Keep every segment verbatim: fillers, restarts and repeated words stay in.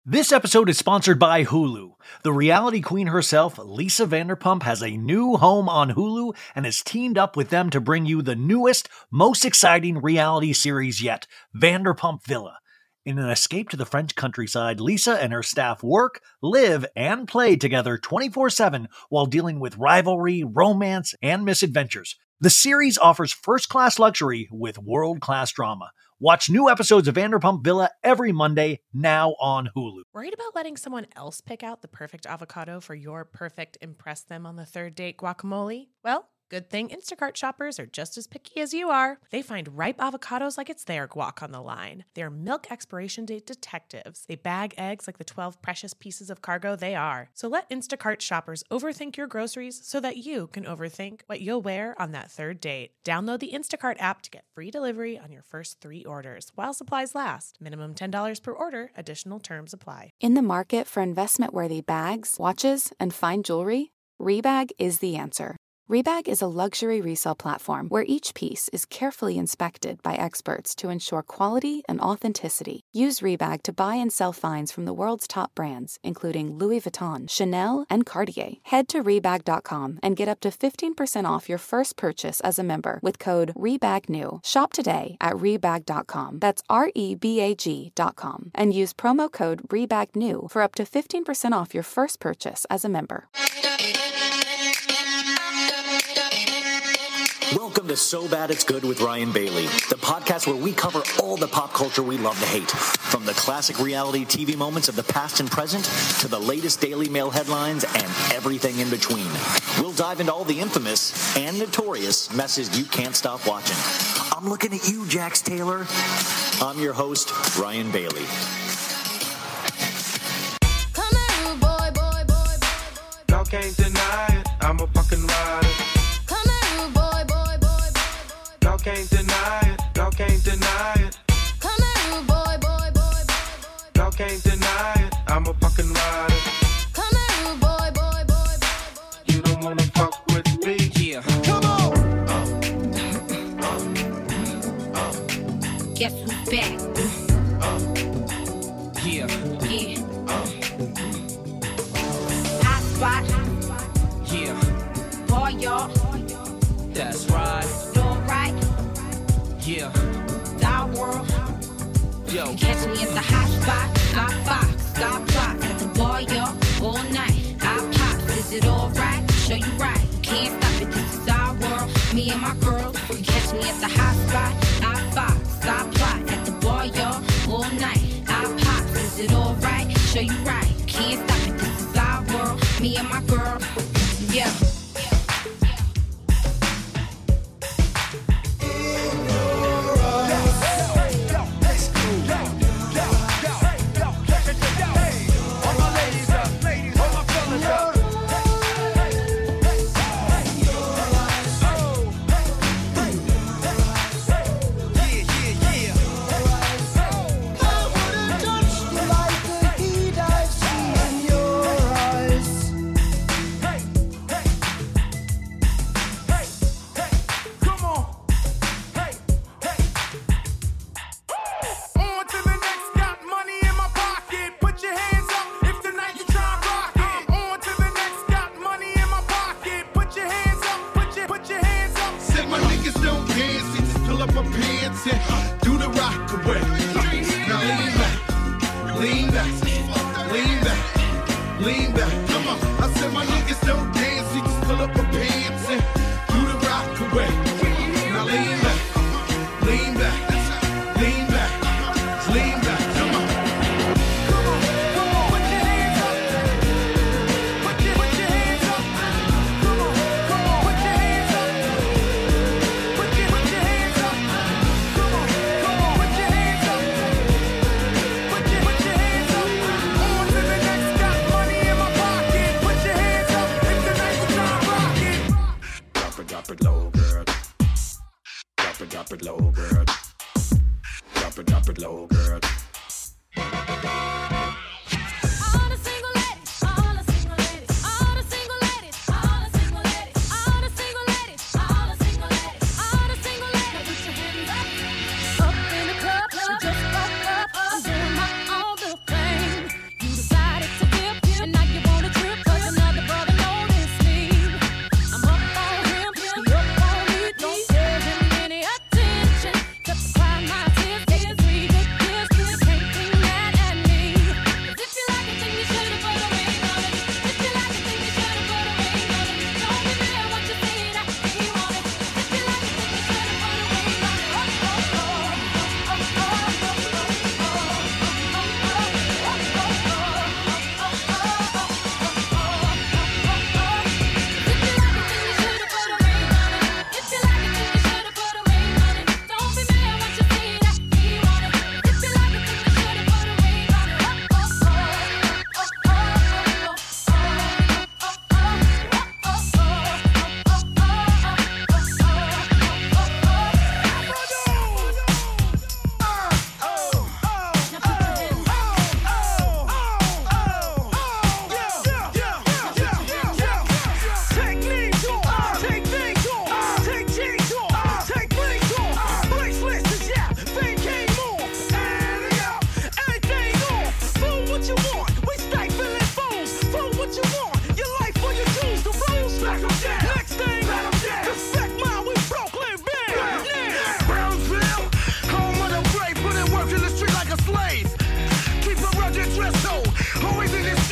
This episode is sponsored by Hulu. The reality queen herself, Lisa Vanderpump, has a new home on Hulu and has teamed up with them to bring you the newest, most exciting reality series yet, Vanderpump Villa. In an escape to the French countryside, Lisa and her staff work, live, and play together twenty-four seven while dealing with rivalry, romance, and misadventures. The series offers first-class luxury with world-class drama. Watch new episodes of Vanderpump Villa every Monday, now on Hulu. Worried about letting someone else pick out the perfect avocado for your perfect impress them on the third date guacamole? Well, good thing Instacart shoppers are just as picky as you are. They find ripe avocados like it's their guac on the line. They're milk expiration date detectives. They bag eggs like the twelve precious pieces of cargo they are. So let Instacart shoppers overthink your groceries so that you can overthink what you'll wear on that third date. Download the Instacart app to get free delivery on your first three orders while supplies last. Minimum ten dollars per order. Additional terms apply. In the market for investment-worthy bags, watches, and fine jewelry, Rebag is the answer. Rebag is a luxury resale platform where each piece is carefully inspected by experts to ensure quality and authenticity. Use Rebag to buy and sell finds from the world's top brands, including Louis Vuitton, Chanel, and Cartier. Head to Rebag dot com and get up to fifteen percent off your first purchase as a member with code REBAGNEW. Shop today at Rebag dot com. That's R E B A G dot com. And use promo code REBAGNEW for up to fifteen percent off your first purchase as a member. Welcome to So Bad It's Good with Ryan Bailey, the podcast where we cover all the pop culture we love to hate, from the classic reality T V moments of the past and present to the latest Daily Mail headlines and everything in between. We'll dive into all the infamous and notorious messes you can't stop watching. I'm looking at you, Jax Taylor. I'm your host, Ryan Bailey. Come here, boy, boy, boy, boy, boy. Y'all can't deny it. I'm a fucking rider. Y'all can't deny it, y'all can't deny it. Come here, boy, boy, boy, boy, boy. Y'all can't deny it, I'm a fucking rider. Come here, boy, boy, boy, boy, boy. You don't wanna fuck with me. Yeah. Come on! Guess who's back? Yeah. Yeah. Hot spot. Yeah. Boy, y'all. That's right. Yeah. Star World. Yo. Catch me at the hot spot. Stop Fox. Stop Fox. At the bar, y'all. All night. I pop. Is it alright? Show you right. Can't stop it. This is our world. Me and my girls. You catch me at the hot spot. I Fox. Stop Fox. At the bar, y'all. All night. I pop. Is it alright? Show you right. Can't stop it. This is our world. Me and my girl. Yeah. Lean back, lean back, come on.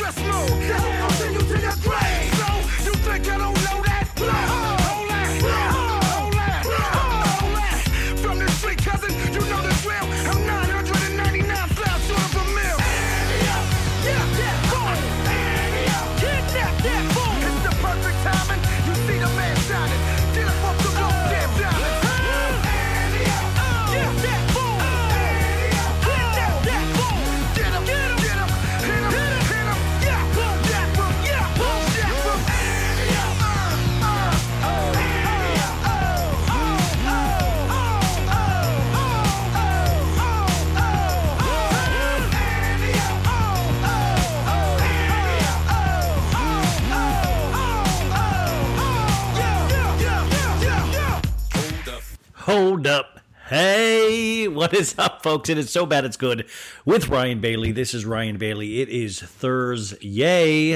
Let's move. That'll send you to your grave. So you think I don't know that? Hold that, hold that, hold that. From the street, cousin, you know the drill. I'm nine hundred ninety-nine thousand short of a mil. Yeah, yeah, boom. Kidnap that boom. It's the perfect timing. You see the man shining. Get up off the road, damn diamonds. Yeah, that boom. Kidnap that boom. Get him, get him, get him. Hit him, hit him. Yeah, boom, yeah, boom, yeah, boom, yeah, boom. Hold up. Hey, what is up, folks? It is So Bad It's Good with Ryan Bailey. This is Ryan Bailey. It is Thursday.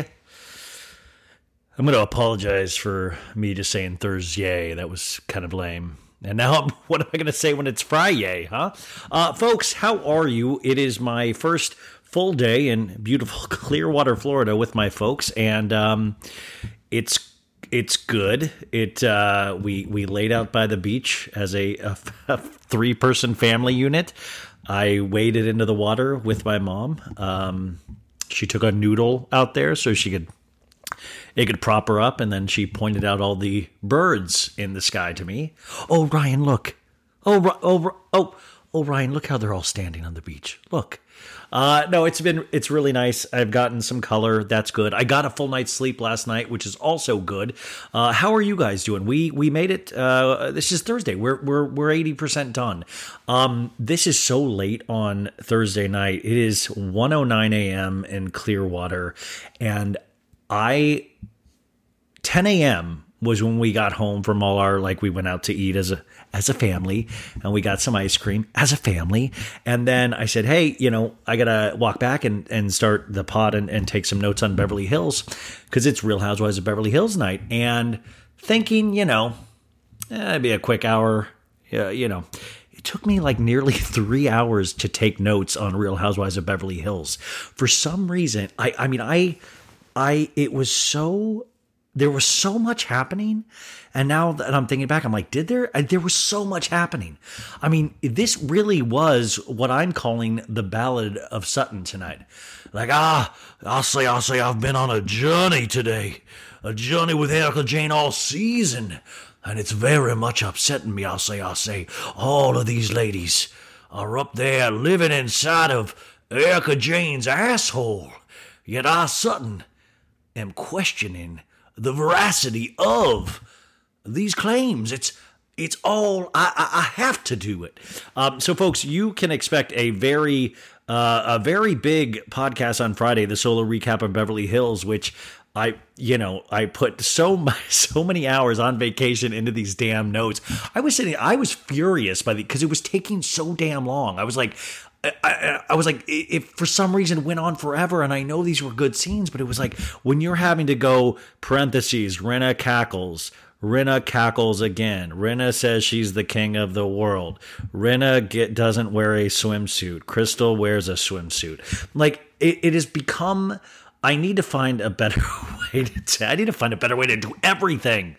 I'm going to apologize for me just saying Thursday. That was kind of lame. And now, I'm, what am I going to say when it's Friday, huh? Uh, folks, how are you? It is my first full day in beautiful Clearwater, Florida with my folks, and um, it's It's good. It uh, we we laid out by the beach as a, a, a three person family unit. I waded into the water with my mom. Um, she took a noodle out there so she could it could prop her up, and then she pointed out all the birds in the sky to me. Oh, Ryan, look! Oh, oh, oh, oh, Ryan, look how they're all standing on the beach. Look. Uh, no, it's been, it's really nice. I've gotten some color. That's good. I got a full night's sleep last night, which is also good. Uh, how are you guys doing? We, we made it. Uh, this is Thursday. We're, we're, we're eighty percent done. Um, this is so late on Thursday night. It is one oh nine a.m. in Clearwater, and I, ten a.m. was when we got home from all our, like, we went out to eat as a, as a family, and we got some ice cream as a family. And then I said, hey, you know, I got to walk back and, and start the pod and, and take some notes on Beverly Hills, because it's Real Housewives of Beverly Hills night. And thinking, you know, eh, it'd be a quick hour, uh, you know, it took me like nearly three hours to take notes on Real Housewives of Beverly Hills. For some reason, I, I mean, I, I, it was so, there was so much happening. And now that I'm thinking back, I'm like, did there? There was so much happening. I mean, this really was what I'm calling the Ballad of Sutton tonight. Like, ah, I'll say, I'll say I've been on a journey today. A journey with Erika Jayne all season. And it's very much upsetting me, I'll say, I'll say. All of these ladies are up there living inside of Erika Jayne's asshole. Yet I, Sutton, am questioning the veracity of these claims. It's it's all I, I, I have to do it. Um, so, folks, you can expect a very uh, a very big podcast on Friday, the solo recap of Beverly Hills, which I you know I put so much, so many hours on vacation into these damn notes. I was sitting, I was furious by the because it was taking so damn long. I was like. I, I was like, if for some reason it went on forever, and I know these were good scenes, but it was like when you're having to go parentheses, Rinna cackles, Rinna cackles again. Rinna says she's the king of the world. Rinna get, doesn't wear a swimsuit. Crystal wears a swimsuit. Like it, it has become, I need to find a better way to, I need to find a better way to do everything.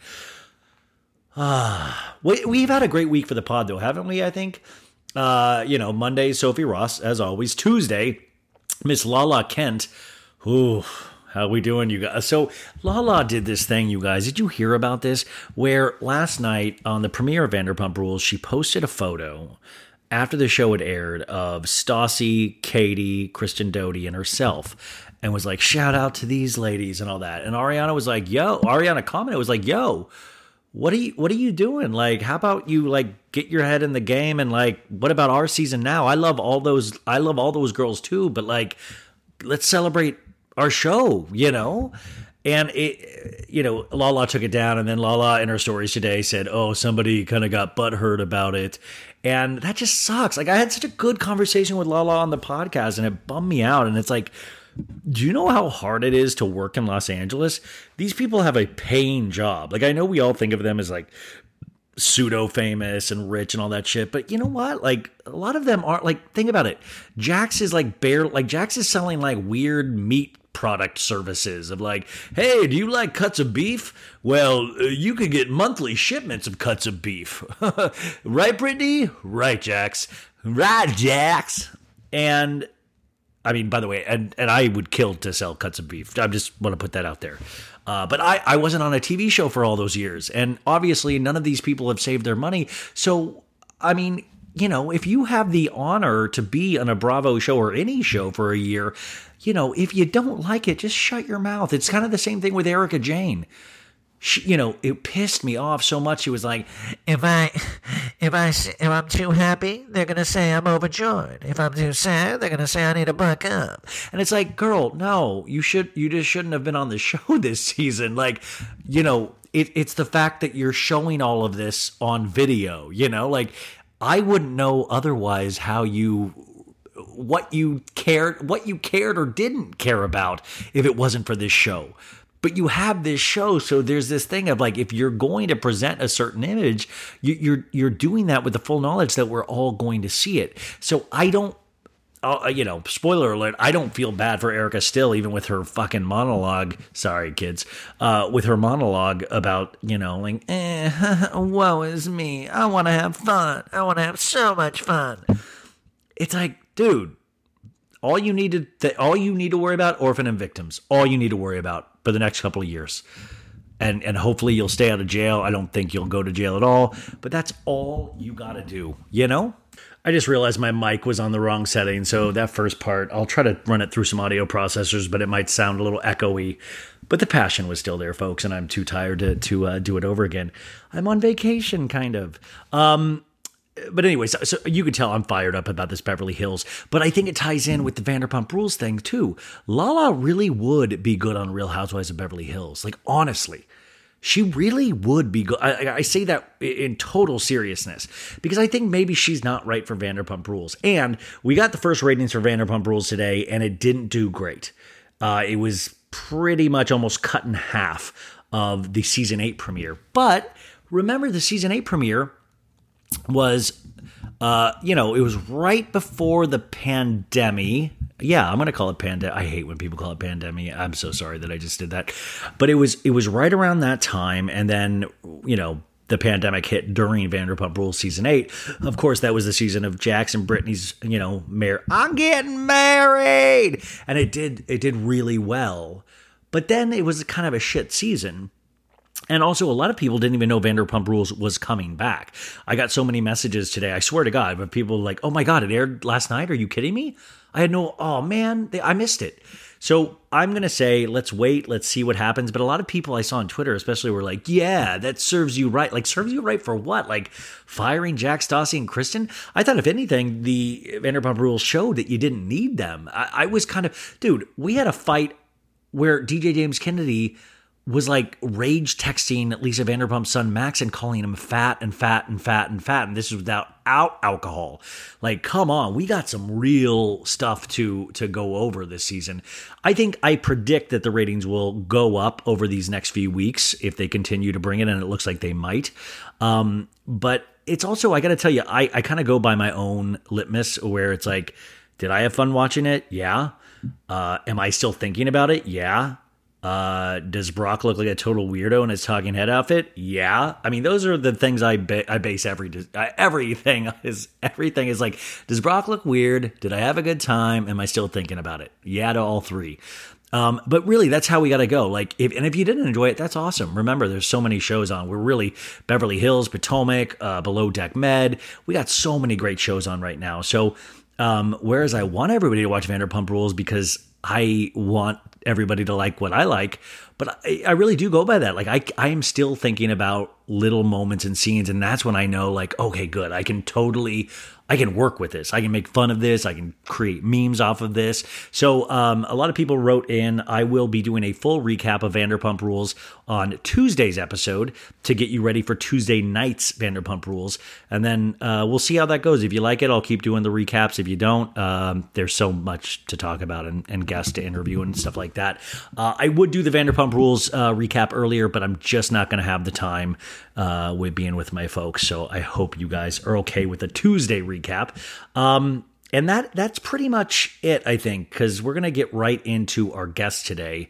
Ah, we, we've had a great week for the pod though, haven't we? I think. Uh, you know, Monday, Sophie Ross, as always. Tuesday, Miss Lala Kent. Ooh, how we doing, you guys? So, Lala did this thing, you guys. Did you hear about this? Where last night on the premiere of Vanderpump Rules, she posted a photo after the show had aired of Stassi, Katie, Kristen Doute, and herself. And was like, shout out to these ladies and all that. And Ariana was like, yo, Ariana commented, was like, yo, What are you, what are you doing? Like, how about you like get your head in the game and like, what about our season now? I love all those, I love all those girls too, but like, let's celebrate our show, you know? And it, you know, Lala took it down, and then Lala in her stories today said, oh, somebody kind of got butthurt about it. And that just sucks. Like, I had such a good conversation with Lala on the podcast, and it bummed me out. And it's like, do you know how hard it is to work in Los Angeles? These people have a paying job. Like, I know we all think of them as like pseudo famous and rich and all that shit, but you know what? Like, a lot of them aren't. Like, think about it. Jax is like bare, like Jax is selling like weird meat product services of like, hey, do you like cuts of beef? Well, uh, you could get monthly shipments of cuts of beef. Right, Brittany? Right, Jax. Right, Jax. And I mean, by the way, and, and I would kill to sell cuts of beef. I just want to put that out there. Uh, but I, I wasn't on a T V show for all those years. And obviously, none of these people have saved their money. So, I mean, you know, if you have the honor to be on a Bravo show or any show for a year, you know, if you don't like it, just shut your mouth. It's kind of the same thing with Erica Jane. She, you know, it pissed me off so much. She was like, If I, if I, if I'm too happy, they're gonna say I'm overjoyed. If I'm too sad, they're gonna say I need to buck up. and it's like, girl, no, you should, you just shouldn't have been on the show this season. Like, you know, it, it's the fact that you're showing all of this on video, you know, like I wouldn't know otherwise how you, what you cared, what you cared or didn't care about if it wasn't for this show. But you have this show, so there's this thing of like, if you're going to present a certain image, you, you're you're doing that with the full knowledge that we're all going to see it. So I don't, uh, you know, spoiler alert, I don't feel bad for Erica still, even with her fucking monologue. Sorry, kids, uh, with her monologue about, you know, like, eh, woe is me. I want to have fun. I want to have so much fun. It's like, dude, all you need to th- all you need to worry about, orphan and victims. All you need to worry about for the next couple of years. And and hopefully you'll stay out of jail. I don't think you'll go to jail at all, but that's all you got to do, you know? I just realized my mic was on the wrong setting, so that first part, I'll try to run it through some audio processors, but it might sound a little echoey. But the passion was still there, folks, and I'm too tired to, to uh, do it over again. I'm on vacation, kind of. Um... But anyway, so, so you can tell I'm fired up about this Beverly Hills. But I think it ties in with the Vanderpump Rules thing, too. Lala really would be good on Real Housewives of Beverly Hills. Like, honestly. She really would be good. I, I say that in total seriousness. Because I think maybe she's not right for Vanderpump Rules. And we got the first ratings for Vanderpump Rules today, and it didn't do great. Uh, it was pretty much almost cut in half of the Season eight premiere. But remember, the Season eight premiere was, uh, you know, it was right before the pandemic. Yeah, I'm going to call it pandemic. I hate when people call it pandemic. I'm so sorry that I just did that. But it was it was right around that time. And then, you know, the pandemic hit during Vanderpump Rules season eight. Of course, that was the season of Jax and Brittany's, you know, mar- I'm getting married. And it did it did really well. But then it was kind of a shit season. And also, a lot of people didn't even know Vanderpump Rules was coming back. I got so many messages today, I swear to God, but people like, oh my God, it aired last night? Are you kidding me? I had no, oh man, they, I missed it. So I'm going to say, let's wait, let's see what happens. But a lot of people I saw on Twitter especially were like, yeah, that serves you right. Like, serves you right for what? Like, firing Jax, Stassi, and Kristen? I thought, if anything, the Vanderpump Rules showed that you didn't need them. I, I was kind of, dude, we had a fight where D J James Kennedy was like rage texting Lisa Vanderpump's son Max and calling him fat and fat and fat and fat. And this is without out alcohol. Like, come on, we got some real stuff to to go over this season. I think I predict that the ratings will go up over these next few weeks if they continue to bring it, and it looks like they might. Um, but it's also, I got to tell you, I, I kind of go by my own litmus where it's like, did I have fun watching it? Yeah. Uh, am I still thinking about it? Yeah. Uh, does Brock look like a total weirdo in his talking head outfit? Yeah. I mean, those are the things I ba- I base every everything is everything is like, does Brock look weird? Did I have a good time? Am I still thinking about it? Yeah to all three. Um, but really, that's how we got to go. Like, if, and if you didn't enjoy it, that's awesome. Remember, there's so many shows on. We're really Beverly Hills, Potomac, uh, Below Deck Med. We got so many great shows on right now. So, um, whereas I want everybody to watch Vanderpump Rules because I want everybody to like what I like, but I, I really do go by that. Like, I, I am still thinking about little moments and scenes, and that's when I know, like, okay, good. I can totally, I can work with this. I can make fun of this. I can create memes off of this. So um, a lot of people wrote in, I will be doing a full recap of Vanderpump Rules on Tuesday's episode to get you ready for Tuesday night's Vanderpump Rules. And then uh, we'll see how that goes. If you like it, I'll keep doing the recaps. If you don't, um, there's so much to talk about and, and guests to interview and stuff like that. Uh, I would do the Vanderpump Rules uh, recap earlier, but I'm just not going to have the time uh, with being with my folks. So I hope you guys are okay with the Tuesday recap. Um, And that that's pretty much it, I think, because we're going to get right into our guest today.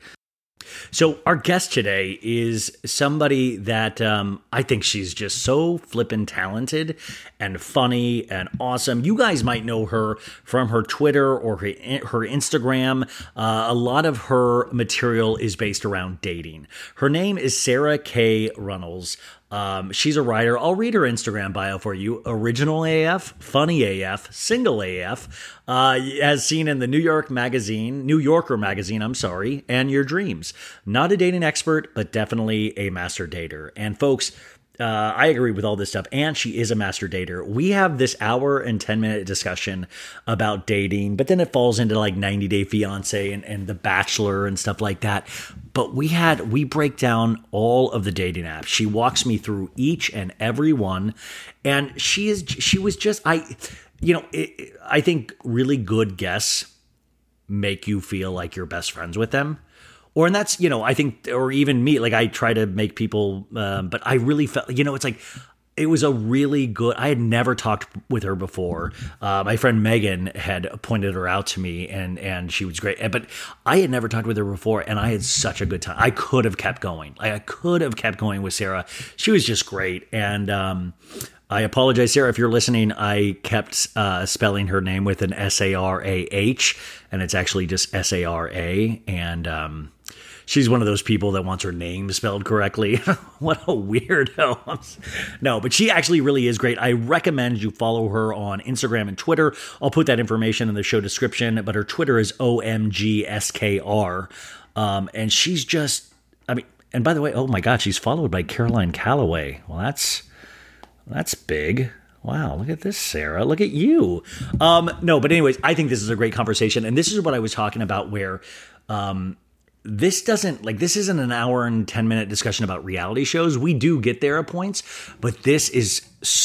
So our guest today is somebody that um, I think she's just so flippin' talented and funny and awesome. You guys might know her from her Twitter or her, her Instagram. Uh, a lot of her material is based around dating. Her name is Sarah K. Runnels. Um, she's a writer. I'll read her Instagram bio for you. Original A F, funny A F, single A F, uh, as seen in the New York magazine, New Yorker magazine, I'm sorry, and Your Dreams. Not a dating expert, but definitely a master dater. And folks, Uh, I agree with all this stuff, and she is a master dater. We have this hour and ten minute discussion about dating, but then it falls into like ninety Day Fiance and, and The Bachelor and stuff like that. But we had, we break down all of the dating apps. She walks me through each and every one, and she is, she was just, I, you know, it, I think really good guests make you feel like you're best friends with them. Or, and that's, you know, I think, or even me, like I try to make people, um, but I really felt, you know, it's like, it was a really good, I had never talked with her before. Uh, my friend Megan had pointed her out to me and, and she was great. But I had never talked with her before and I had such a good time. I could have kept going. Like, I could have kept going with Sarah. She was just great. And, um, I apologize, Sarah, if you're listening. I kept uh, spelling her name with an S A R A H, and it's actually just S A R A. And um, she's one of those people that wants her name spelled correctly. What a weirdo. No, but she actually really is great. I recommend you follow her on Instagram and Twitter. I'll put that information in the show description, but her Twitter is O M G S K R. Um, and she's just, I mean, and by the way, oh my God, she's followed by Caroline Calloway. Well, that's... That's big. Wow, look at this, Sarah. Look at you. Um, no, but anyways, I think this is a great conversation. And this is what I was talking about where um, this doesn't, like, this isn't an hour and ten minute discussion about reality shows. We do get there at points, but this is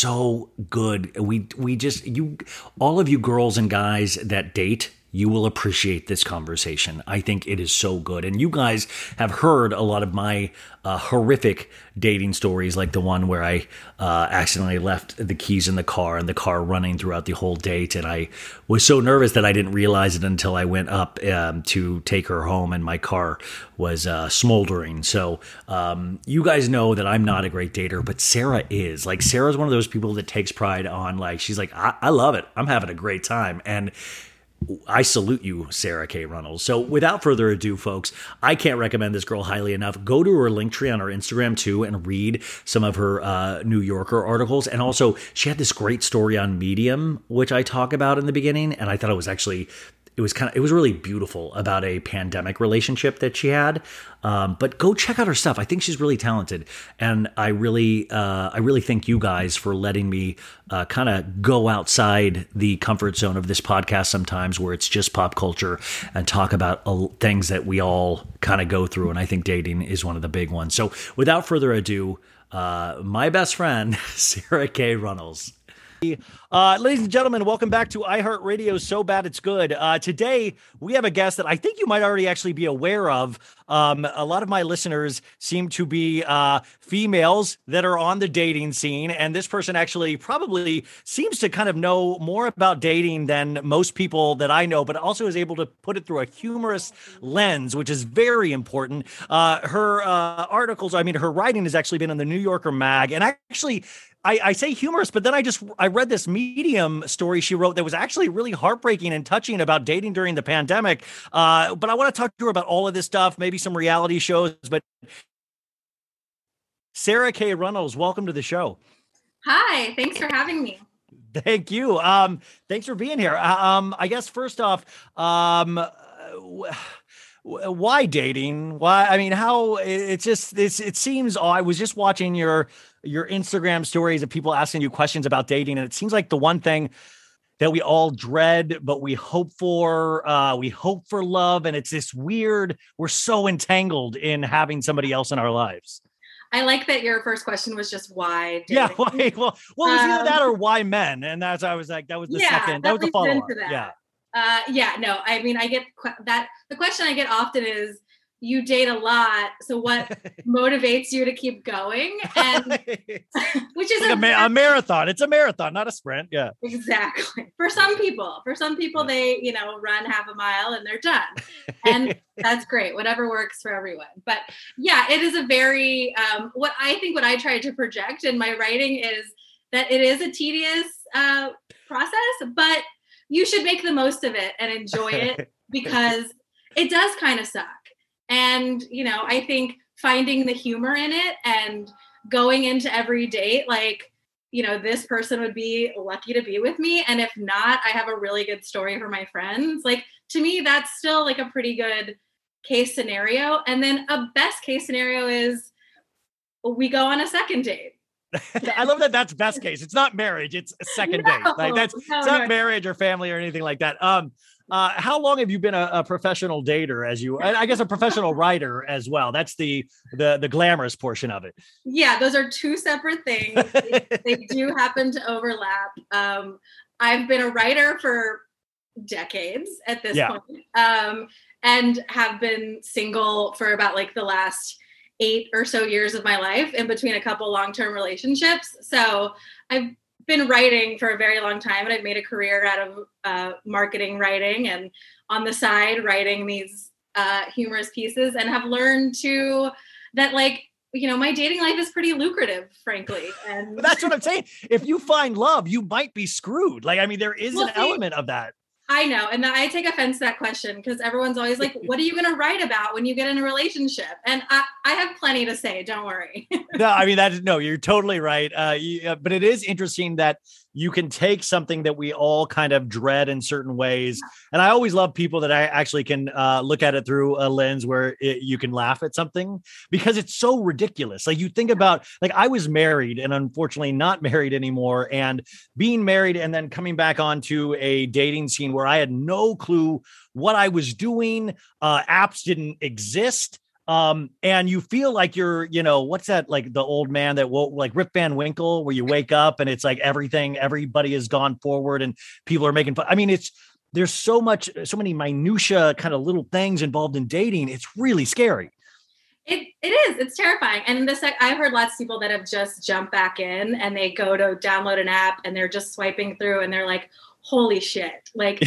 so good. We, we just, you, all of you girls and guys that date, you will appreciate this conversation. I think it is so good. And you guys have heard a lot of my uh, horrific dating stories, like the one where I uh, accidentally left the keys in the car and the car running throughout the whole date. And I was so nervous that I didn't realize it until I went up um, to take her home and my car was uh, smoldering. So um, you guys know that I'm not a great dater, but Sarah is. Like, Sarah's one of those people that takes pride on, like, she's like, I, I love it. I'm having a great time. And I salute you, Sarah K. Runnels. So without further ado, folks, I can't recommend this girl highly enough. Go to her link tree on her Instagram too and read some of her uh, New Yorker articles. And also, she had this great story on Medium, which I talk about in the beginning. And I thought it was actually... It was kind of, it was really beautiful about a pandemic relationship that she had. Um, but go check out her stuff. I think she's really talented. And I really, uh, I really thank you guys for letting me uh, kind of go outside the comfort zone of this podcast sometimes where it's just pop culture and talk about uh, things that we all kind of go through. And I think dating is one of the big ones. So without further ado, uh, my best friend, Sarah K. Runnels. Uh, ladies and gentlemen, welcome back to iHeartRadio's So Bad It's Good. Uh, today, we have a guest that I think you might already actually be aware of. Um, a lot of my listeners seem to be uh, females that are on the dating scene, and this person actually probably seems to kind of know more about dating than most people that I know, but also is able to put it through a humorous lens, which is very important. Uh, her uh, articles, I mean, her writing has actually been in the New Yorker mag, and actually... I, I say humorous, but then I just, I read this Medium story she wrote that was actually really heartbreaking and touching about dating during the pandemic. Uh, but I want to talk to her about all of this stuff, maybe some reality shows, but Sarah K. Runnels, welcome to the show. Hi, thanks for having me. Thank you. Um, thanks for being here. Um, I guess first off, um, why dating? Why? I mean, how it's just, it's, it seems, oh, I was just watching your, your Instagram stories of people asking you questions about dating. And it seems like the one thing that we all dread, but we hope for, uh, we hope for love. And it's this weird, we're so entangled in having somebody else in our lives. I like that your first question was just why dating. Yeah. Why, well, well, it was either Um, that or why men. And that's, I was like, that was the yeah, second, that was the leads follow up. into that. Yeah. Uh, yeah, no, I mean, I get que- that. The question I get often is, you date a lot. So what motivates you to keep going? And which is like a, ma- a marathon. It's a marathon, not a sprint. Yeah, exactly. For some people, for some people, they, you know, run half a mile and they're done. And that's great. Whatever works for everyone. But yeah, it is a very, um, what I think what I try to project in my writing is that it is a tedious uh, process, but you should make the most of it and enjoy it because it does kind of suck. And, you know, I think finding the humor in it and going into every date, like, you know, this person would be lucky to be with me. And if not, I have a really good story for my friends. Like, to me, that's still like a pretty good case scenario. And then a best case scenario is we go on a second date. I love that that's best case. It's not marriage. It's a second No, date. Like that's no, it's not no. marriage or family or anything like that. Um, uh, how long have you been a, a professional dater as you, I I guess a professional writer as well? That's the, the, the glamorous portion of it. Yeah, those are two separate things. they, they do happen to overlap. Um, I've been a writer for decades at this Yeah. point, um, and have been single for about like the last eight or so years of my life in between a couple long-term relationships. So I've been writing for a very long time, and I've made a career out of uh, marketing writing and on the side writing these uh, humorous pieces, and have learned to that, like, you know, my dating life is pretty lucrative, frankly. And But that's what I'm saying. If you find love, you might be screwed. Like, I mean, there is Well, an see, element of that. I know. And I take offense to that question because everyone's always like, what are you going to write about when you get in a relationship? And I, I have plenty to say. Don't worry. No, I mean, that is, no, you're totally right. Uh, you, uh, but it is interesting that you can take something that we all kind of dread in certain ways. And I always love people that I actually can uh, look at it through a lens where it, you can laugh at something because it's so ridiculous. Like you think about, like I was married and unfortunately not married anymore, and being married and then coming back onto a dating scene where I had no clue what I was doing. Uh, apps didn't exist. Um, and you feel like you're, you know, what's that, like the old man that will, like Rip Van Winkle, where you wake up and it's like everything, everybody has gone forward and people are making fun. I mean, it's, there's so much, so many minutia kind of little things involved in dating. It's really scary. It it is. It's terrifying. And this, I've heard lots of people that have just jumped back in and they go to download an app and they're just swiping through and they're like, holy shit, like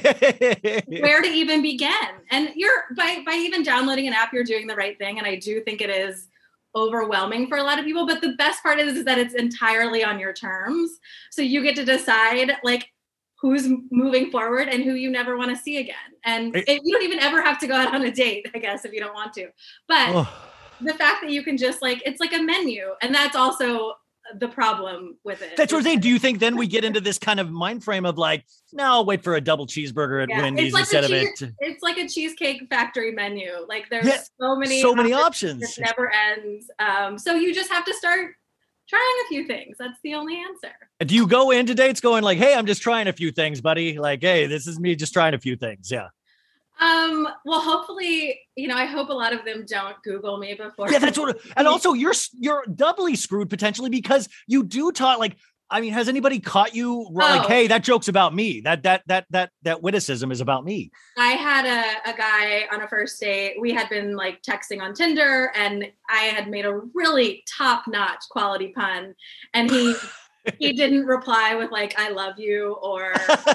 where to even begin? And you're by by even downloading an app, you're doing the right thing. And I do think it is overwhelming for a lot of people. But the best part is, is that it's entirely on your terms. So you get to decide like who's moving forward and who you never want to see again. And It- it, you don't even ever have to go out on a date, I guess, if you don't want to. But Oh. the fact that you can just like, it's like a menu. And that's also the problem with it. That's what I'm saying. Do you think then we get into this kind of mind frame of like, no, I'll wait for a double cheeseburger at Yeah, Wendy's it's like instead a of cheese- it? It's like a Cheesecake Factory menu. Like there's Yeah, so many, so many options. options. It never ends. Um, so you just have to start trying a few things. That's the only answer. Do you go into dates going like, hey, I'm just trying a few things, buddy? Like, hey, this is me just trying a few things. Yeah. Um, well, hopefully, you know, I hope a lot of them don't Google me before. Yeah, that's what. And also, you're you're doubly screwed potentially because you do talk like. I mean, has anybody caught you like, Oh. hey, that joke's about me? That that that that that witticism is about me. I had a, a guy on a first date. We had been like texting on Tinder, and I had made a really top-notch quality pun, and he he didn't reply with like "I love you" or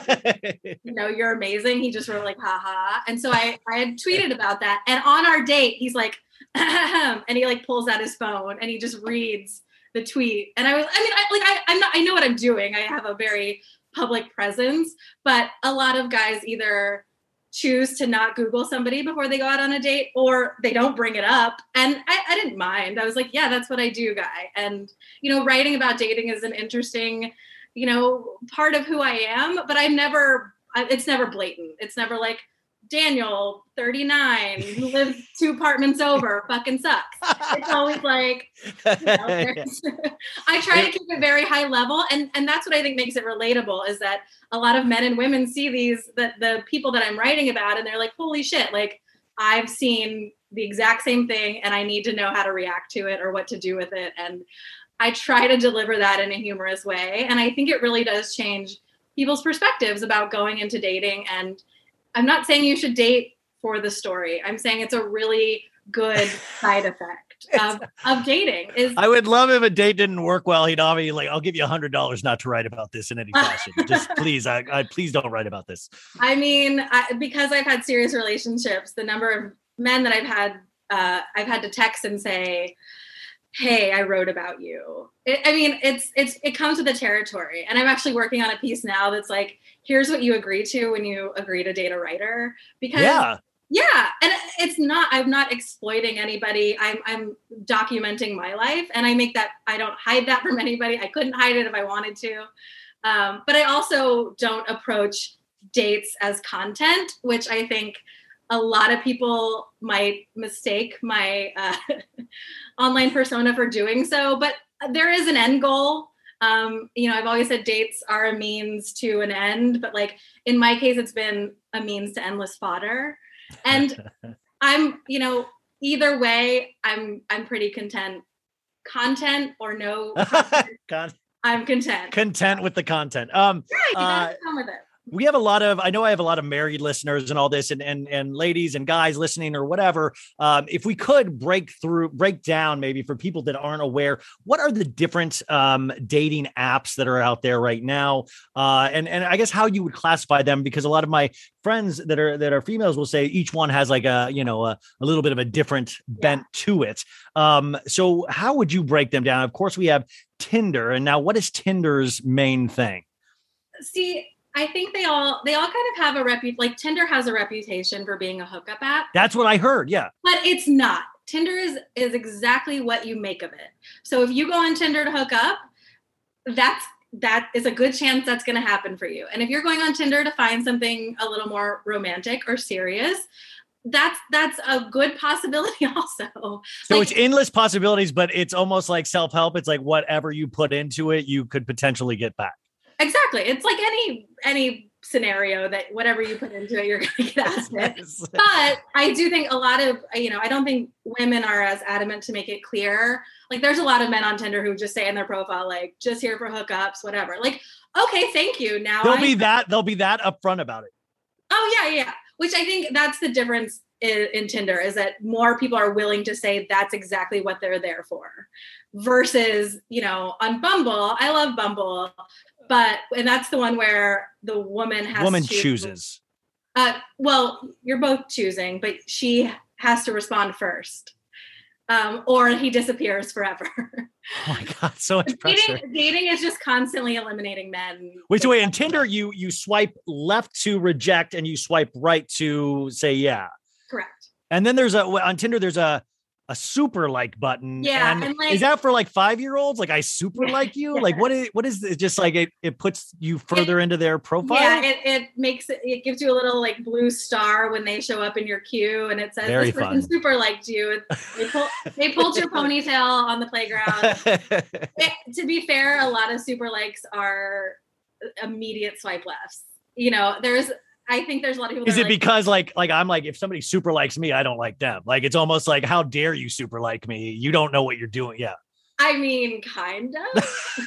you know, "You're amazing." He just wrote like "haha," and so I I had tweeted about that. And on our date, he's like, and he like pulls out his phone and he just reads the tweet. And I was, I mean, I like I I'm not I know what I'm doing. I have a very public presence, but a lot of guys either choose to not Google somebody before they go out on a date, or they don't bring it up. And I, I didn't mind. I was like, yeah, that's what I do, guy. And, you know, writing about dating is an interesting, you know, part of who I am, but I'm never, I, it's never blatant. It's never like, Daniel, thirty-nine, who lives two apartments over, fucking sucks. It's always like, you know, there's- I try to keep it very high level. And, and that's what I think makes it relatable, is that a lot of men and women see these, the, the people that I'm writing about, and they're like, holy shit, like I've seen the exact same thing and I need to know how to react to it or what to do with it. And I try to deliver that in a humorous way. And I think it really does change people's perspectives about going into dating. And I'm not saying you should date for the story. I'm saying it's a really good side effect of, of dating. Is I would love if a date didn't work well. He'd obviously like, I'll give you a hundred dollars not to write about this in any fashion. Just please, I, I please don't write about this. I mean, I, because I've had serious relationships, the number of men that I've had, uh, I've had to text and say, "Hey, I wrote about you." It, I mean, it's it's it comes with the territory, and I'm actually working on a piece now that's like, here's what you agree to when you agree to date a writer. Because yeah, yeah, and it's not. I'm not exploiting anybody. I'm I'm documenting my life, and I make that. I don't hide that from anybody. I couldn't hide it if I wanted to, um, but I also don't approach dates as content, which I think a lot of people might mistake my uh, online persona for doing so, but there is an end goal. Um, you know, I've always said dates are a means to an end, but like in my case, it's been a means to endless fodder. And I'm, you know, either way, I'm, I'm pretty content. Content or no content, I'm content. Content with the content. Um, yeah, you gotta uh, come with it. We have a lot of, I know I have a lot of married listeners and all this, and and and ladies and guys listening or whatever. Um, if we could break through, break down maybe for people that aren't aware, what are the different um, dating apps that are out there right now? Uh, and and I guess how you would classify them, because a lot of my friends that are that are females will say each one has like a, you know, a, a little bit of a different bent yeah. to it. Um, so how would you break them down? Of course, we have Tinder, and now what is Tinder's main thing? See, I think they all they all kind of have a repu like Tinder has a reputation for being a hookup app. That's what I heard. Yeah. But it's not. Tinder is is exactly what you make of it. So if you go on Tinder to hook up, that's that is a good chance that's going to happen for you. And if you're going on Tinder to find something a little more romantic or serious, that's that's a good possibility also. So like, it's endless possibilities, but it's almost like self-help. It's like whatever you put into it, you could potentially get back. Exactly. It's like any any scenario that whatever you put into it, you're going to get asked it. But I do think a lot of, you know, I don't think women are as adamant to make it clear. Like there's a lot of men on Tinder who just say in their profile, like, just here for hookups, whatever. Like, okay, thank you. Now they'll I- be that, they'll be that upfront about it. Oh yeah, yeah. Which I think that's the difference in, in Tinder, is that more people are willing to say that's exactly what they're there for, versus, you know, on Bumble. I love Bumble. But, and that's the one where the woman has woman to, chooses. Uh, well, you're both choosing, but she has to respond first, um, or he disappears forever. Oh my God, so much pressure. Dating, dating is just constantly eliminating men. Wait, so wait, in Tinder, you you swipe left to reject, and you swipe right to say yeah. Correct. And then there's a on Tinder, there's a a super like button. Yeah. And and like, is that for like five-year-olds? Like I super like you? Yeah. Like what is what is it? Just like it, it puts you further it, into their profile? Yeah, it, it makes it, it gives you a little like blue star when they show up in your queue, and it says Very this person fun. super liked you. They, pull, they pulled your ponytail on the playground. It, to be fair, a lot of super likes are immediate swipe lefts. You know, there's I think there's a lot of people. Is that it are like, because like like I'm like, if somebody super likes me, I don't like them. Like it's almost like, how dare you super like me? You don't know what you're doing. Yeah. I mean, kind of.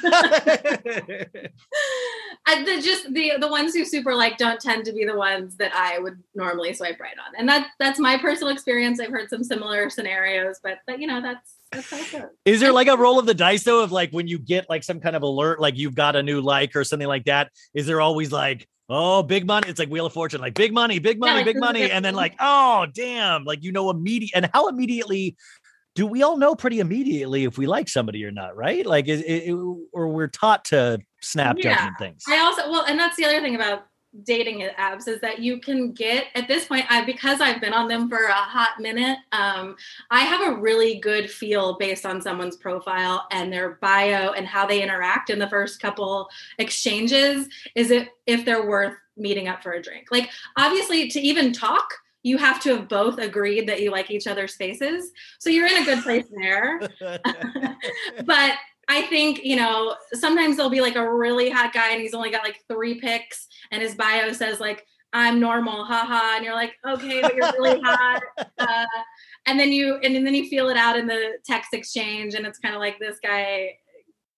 I, the, just the the ones who super like don't tend to be the ones that I would normally swipe right on, and that that's my personal experience. I've heard some similar scenarios, but but you know that's. That's how it goes. Is there like a roll of the dice though, of like when you get like some kind of alert, like you've got a new like or something like that? Is there always like, oh, big money? It's like Wheel of Fortune, like big money, big money, Yeah, like, big this is money. it. And then like, oh, damn, like, you know, immediate. And how immediately do we all know pretty immediately if we like somebody or not? Right. Like, is it, or we're taught to snap Yeah. judgment things. I also, well, and that's the other thing about dating apps is that you can get at this point, I, because I've been on them for a hot minute, um, I have a really good feel based on someone's profile and their bio and how they interact in the first couple exchanges, is it if they're worth meeting up for a drink. Like, obviously, to even talk, you have to have both agreed that you like each other's faces. So you're in a good place there. But I think, you know, sometimes there'll be like a really hot guy and he's only got like three pics and his bio says like, I'm normal, haha. And you're like, okay, but you're really hot. Uh, and then you, and then you feel it out in the text exchange. And it's kind of like, this guy,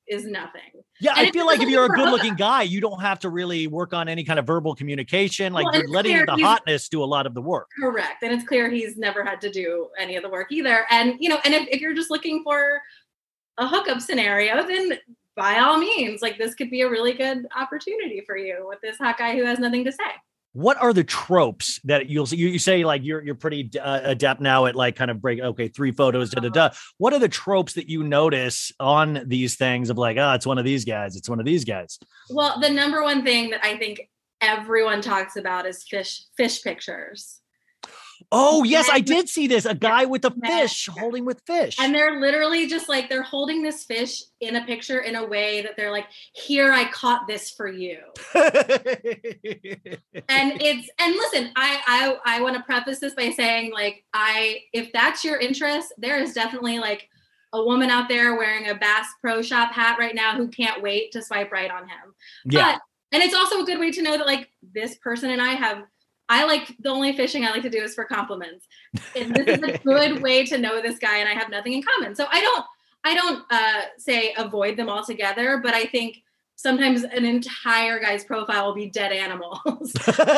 is nothing. Yeah, And I if feel you're like if looking you're a for a good hookup- looking guy, you don't have to really work on any kind of verbal communication. Like Well, and you're it's letting clear the he's- hotness do a lot of the work. Correct. And it's clear he's never had to do any of the work either. And, you know, and if, if you're just looking for a hookup scenario, then by all means, like this could be a really good opportunity for you with this hot guy who has nothing to say. What are the tropes that you'll see? You, you say like you're you're pretty uh, adept now at like kind of break. Okay, three photos. Da da da. What are the tropes that you notice on these things of like, oh, it's one of these guys. It's one of these guys. Well, the number one thing that I think everyone talks about is fish fish pictures. Oh yes, I And- did see this. A guy with a Yeah. fish holding with fish. And they're literally just like they're holding this fish in a picture in a way that they're like, here, I caught this for you. And it's and listen, I I I want to preface this by saying like I if that's your interest, there is definitely like a woman out there wearing a Bass Pro Shop hat right now who can't wait to swipe right on him. yeah. But and it's also a good way to know that like this person and I have I like the only fishing I like to do is for compliments. And this is a good way to know this guy and I have nothing in common. So I don't I don't uh say avoid them altogether, but I think sometimes an entire guy's profile will be dead animals.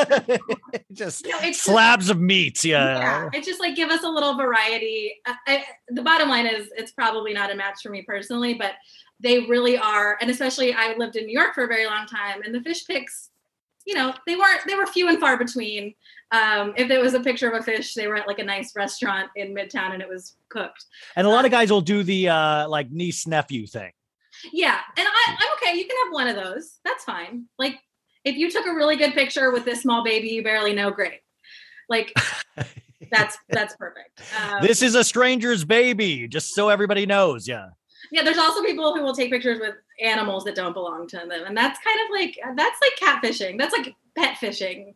Just You know, it's slabs of meat. Yeah. Yeah, it's just like give us a little variety. I, I, the bottom line is it's probably not a match for me personally, but they really are. And especially I lived in New York for a very long time and the fish pics, you know, they weren't, they were few and far between. Um, if it was a picture of a fish, they were at like a nice restaurant in Midtown and it was cooked. And a lot of guys will do the uh like niece nephew thing. Yeah. And I, I'm okay. You can have one of those. That's fine. Like if you took a really good picture with this small baby you barely know, great. Like that's, that's perfect. Um, This is a stranger's baby, just so everybody knows. Yeah. Yeah, there's also people who will take pictures with animals that don't belong to them. And that's kind of like, that's like catfishing. That's like pet fishing.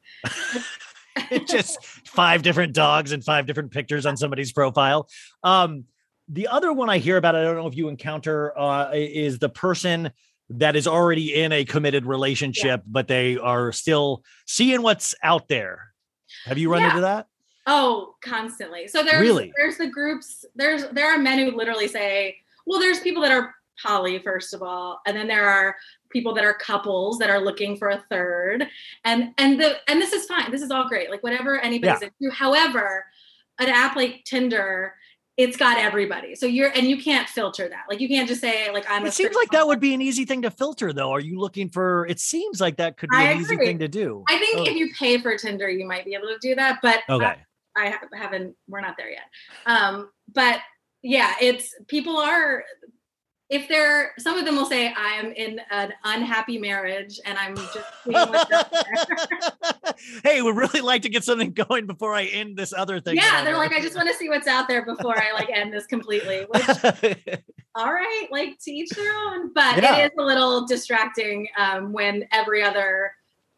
Just five different dogs and five different pictures on somebody's profile. Um, the other one I hear about, I don't know if you encounter, uh, is the person that is already in a committed relationship, yeah. but they are still seeing what's out there. Have you run yeah. into that? Oh, constantly. So there's, really? there's the groups, there's, there are men who literally say, well, there's people that are poly, first of all, and then there are people that are couples that are looking for a third. And and the and this is fine. This is all great. Like whatever anybody's yeah. into. However, an app like Tinder, it's got everybody. So you're and you can't filter that. Like you can't just say like I'm. It a seems like that would be an easy thing to filter, though. Are you looking for? It seems like that could be I an easy agree. thing to do. I think oh. if you pay for Tinder, you might be able to do that. But okay, I, I haven't. We're not there yet. Um, but yeah, it's people are. If they're, some of them will say, I am in an unhappy marriage and I'm just seeing what's out there. Hey, we'd really like to get something going before I end this other thing. Yeah, they're like, I just want to see what's out there before I like end this completely. Which, all right, like to each their own. But yeah. it is a little distracting um, when every other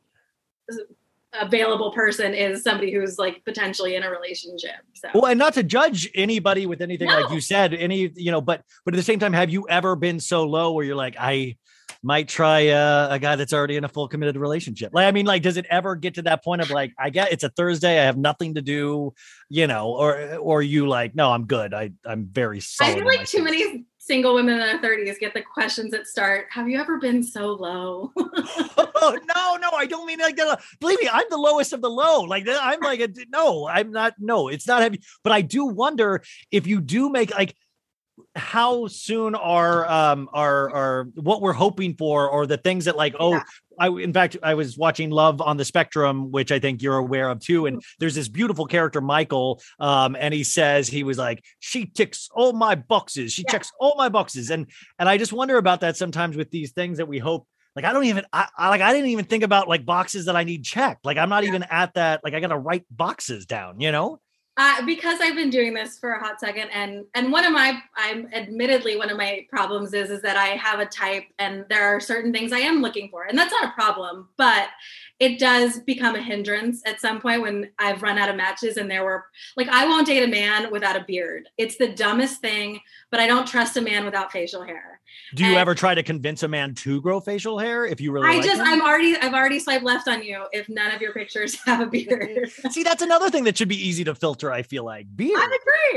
available person is somebody who's like potentially in a relationship. So well, and not to judge anybody with anything no. like you said, any, you know, but but at the same time, have you ever been so low where you're like, I might try uh, a guy that's already in a full committed relationship? Like, I mean, like, does it ever get to that point of like, I get it's a Thursday, I have nothing to do, you know, or or you like, no, I'm good. I I'm very solid. I feel like too many single women in their thirties get the questions that start, have you ever been so low? Oh, no, no, I don't mean like that. Believe me, I'm the lowest of the low. Like I'm like, a, no, I'm not. No, it's not heavy. But I do wonder if you do make like, how soon are um are are what we're hoping for, or the things that like, oh, yeah. I in fact I was watching Love on the Spectrum, which I think you're aware of too, and there's this beautiful character Michael, um and he says he was like, she ticks all my boxes, she yeah. checks all my boxes, and and I just wonder about that sometimes with these things that we hope. Like, I don't even, I, I like, I didn't even think about like boxes that I need checked. Like, I'm not yeah. even at that. Like, I got to write boxes down, you know? Uh, because I've been doing this for a hot second. And, and one of my, I'm admittedly, one of my problems is, is that I have a type and there are certain things I am looking for, and that's not a problem, but it does become a hindrance at some point when I've run out of matches and there were like, I won't date a man without a beard. It's the dumbest thing, but I don't trust a man without facial hair. Do you and ever try to convince a man to grow facial hair if you really I like just, him? I'm already, I've already swiped left on you if none of your pictures have a beard. See, that's another thing that should be easy to filter, I feel like. Beard. I agree.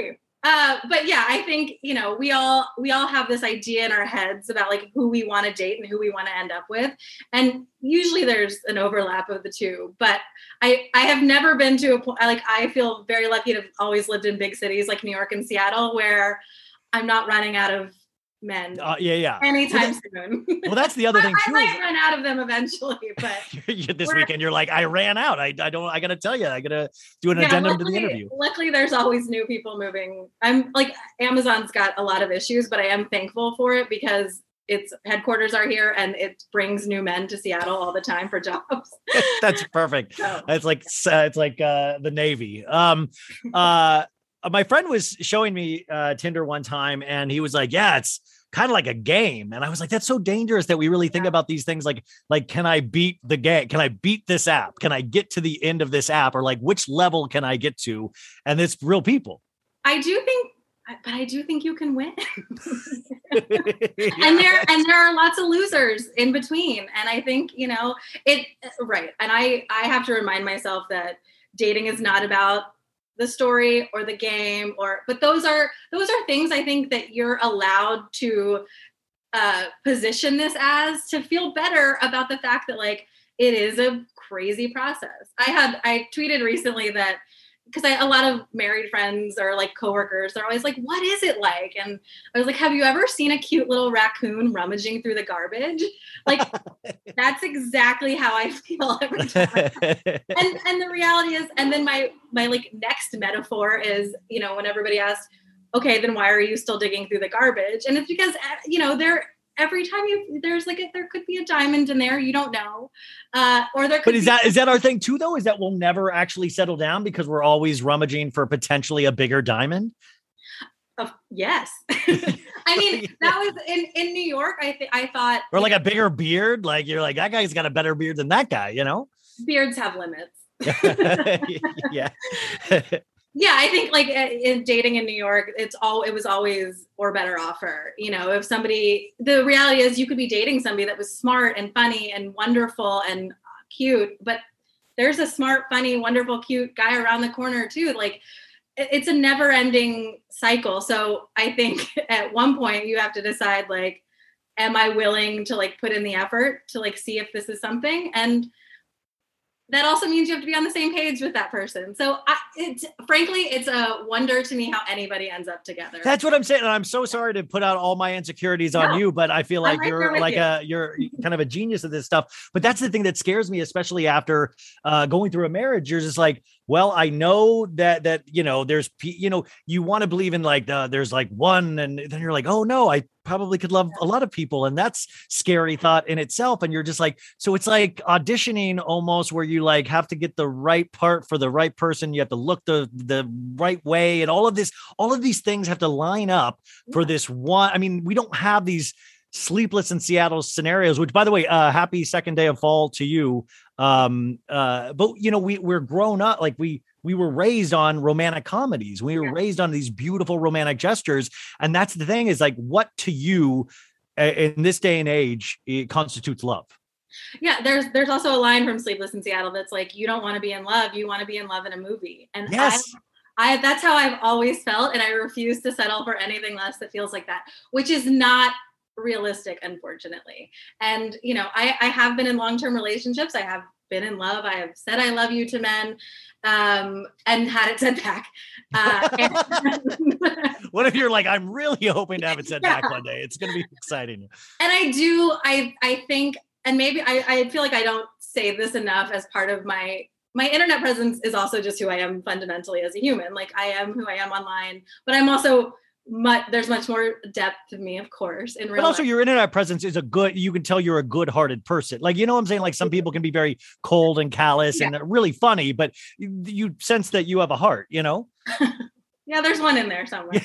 Uh, but yeah, I think, you know, we all we all have this idea in our heads about like who we want to date and who we want to end up with. And usually there's an overlap of the two. But I I have never been to a point, like I feel very lucky to have always lived in big cities like New York and Seattle, where I'm not running out of men Uh, yeah, yeah. anytime well, that, soon. well, that's the other I, thing I too. might is- run out of them eventually, but this we're- weekend, you're like, I ran out. I, I don't. I gotta tell you, I gotta do an yeah, addendum to the luckily- interview. Luckily, there's always new people moving. I'm like, Amazon's got a lot of issues, but I am thankful for it because its headquarters are here and it brings new men to Seattle all the time for jobs. That's perfect. So, It's like uh, it's like uh, the Navy. Um, uh, my friend was showing me uh, Tinder one time, and he was like, "Yeah, it's kind of like a game." And I was like, "That's so dangerous that we really think Yeah. about these things like like can I beat the game? Can I beat this app? Can I get to the end of this app? Or like which level can I get to?" And it's real people. I do think, but I do think you can win. and there and there are lots of losers in between. And I think, you know, it right. And I I have to remind myself that dating is not about the story or the game or but those are those are things I think that you're allowed to uh position this as to feel better about the fact that like it is a crazy process. I had I tweeted recently that because I a lot of married friends or like coworkers, they're always like, what is it like? And I was like, have you ever seen a cute little raccoon rummaging through the garbage? Like that's exactly how I feel every time. and and the reality is, and then my my like next metaphor is, you know, when everybody asks, okay, then why are you still digging through the garbage? And it's because, you know, there every time you there's like a, there could be a diamond in there, you don't know, uh, or there. Could But is be- that is that our thing too, though? Is that we'll never actually settle down because we're always rummaging for potentially a bigger diamond? Of, yes. I mean, that was in, in New York. I think I thought, Or like a bigger beard? Like you're like, that guy's got a better beard than that guy, you know? beards have limits. Yeah. Yeah, I think like in dating in New York, it's all it was always or better offer. You know, if somebody, the reality is you could be dating somebody that was smart and funny and wonderful and cute, but there's a smart, funny, wonderful, cute guy around the corner too. Like it- it's a never-ending cycle. So I think at one point you have to decide like, am I willing to like put in the effort to like see if this is something? And that also means you have to be on the same page with that person. So I, it's frankly, it's a wonder to me how anybody ends up together. That's what I'm saying. And I'm so sorry to put out all my insecurities on No, you, but I feel I'm like right there you're with like you. a, you're kind of a genius at this stuff. But that's the thing that scares me, especially after uh, going through a marriage. You're just like, well, I know that, that, you know, there's, pe- you know, you want to believe in like, the, there's like one, and then you're like, oh no, I probably could love a lot of people. And that's scary thought in itself. And you're just like, so it's like auditioning almost where you like have to get the right part for the right person. You have to look the, the right way. And all of this, all of these things have to line up for this one. I mean, we don't have these sleepless in Seattle scenarios, which by the way, uh, happy second day of fall to you. Um, uh, but you know, we we're grown up, like we, we were raised on romantic comedies. We were Yeah. raised on these beautiful romantic gestures. And that's the thing is like, what to you uh, in this day and age, it constitutes love. Yeah, there's there's also a line from Sleepless in Seattle that's like, you don't want to be in love, you want to be in love in a movie. And Yes. I, I that's how I've always felt, and I refuse to settle for anything less that feels like that, which is not realistic, unfortunately. And you know, I, I have been in long-term relationships. I have been in love. I have said I love you to men, um, and had it said back. Uh, and, What if you're like, I'm really hoping to have it said Yeah. back one day. It's going to be exciting. and I do, I I think, and maybe I, I feel like I don't say this enough as part of my my internet presence is also just who I am fundamentally as a human. Like I am who I am online, but I'm also much, there's much more depth to me, of course, in real But also life. your internet presence is a good, you can tell you're a good hearted person. Like, you know what I'm saying? Like some people can be very cold and callous and really funny, but you, you sense that you have a heart, you know? Yeah, there's one in there somewhere.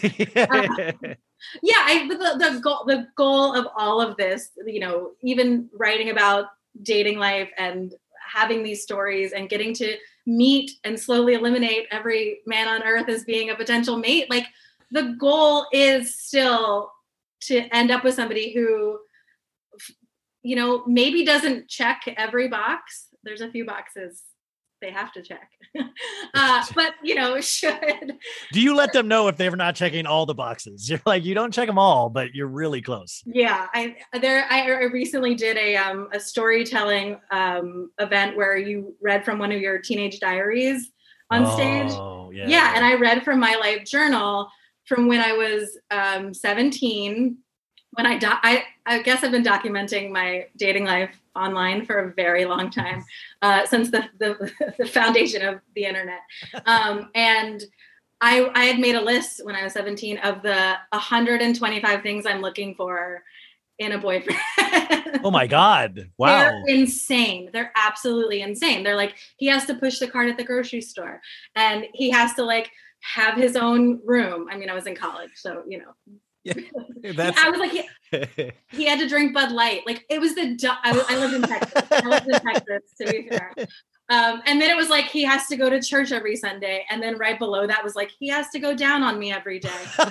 Yeah, I but the, the goal the goal of all of this, you know, even writing about dating life and having these stories and getting to meet and slowly eliminate every man on earth as being a potential mate, like the goal is still to end up with somebody who, you know, maybe doesn't check every box. There's a few boxes they have to check. uh, but you know, should. Do you let them know if they're not checking all the boxes? You're like, you don't check them all, but you're really close. Yeah, I there. I recently did a um, a storytelling um, event where you read from one of your teenage diaries on oh, stage. Yeah, yeah, and I read from my life journal from when I was um, seventeen. When I, do- I, I guess I've been documenting my dating life online for a very long time, uh, since the, the the foundation of the internet. Um, and I I had made a list when I was seventeen of the one hundred twenty-five things I'm looking for in a boyfriend. Oh my God! Wow, they're insane. They're absolutely insane. They're like, he has to push the cart at the grocery store, and he has to like have his own room. I mean, I was in college, so you know. Yeah, that's... I was like, he, he had to drink Bud Light. Like it was the, du- I, I lived in Texas. I lived in Texas, to be fair. Um, and then it was like, he has to go to church every Sunday. And then right below that was like, he has to go down on me every day.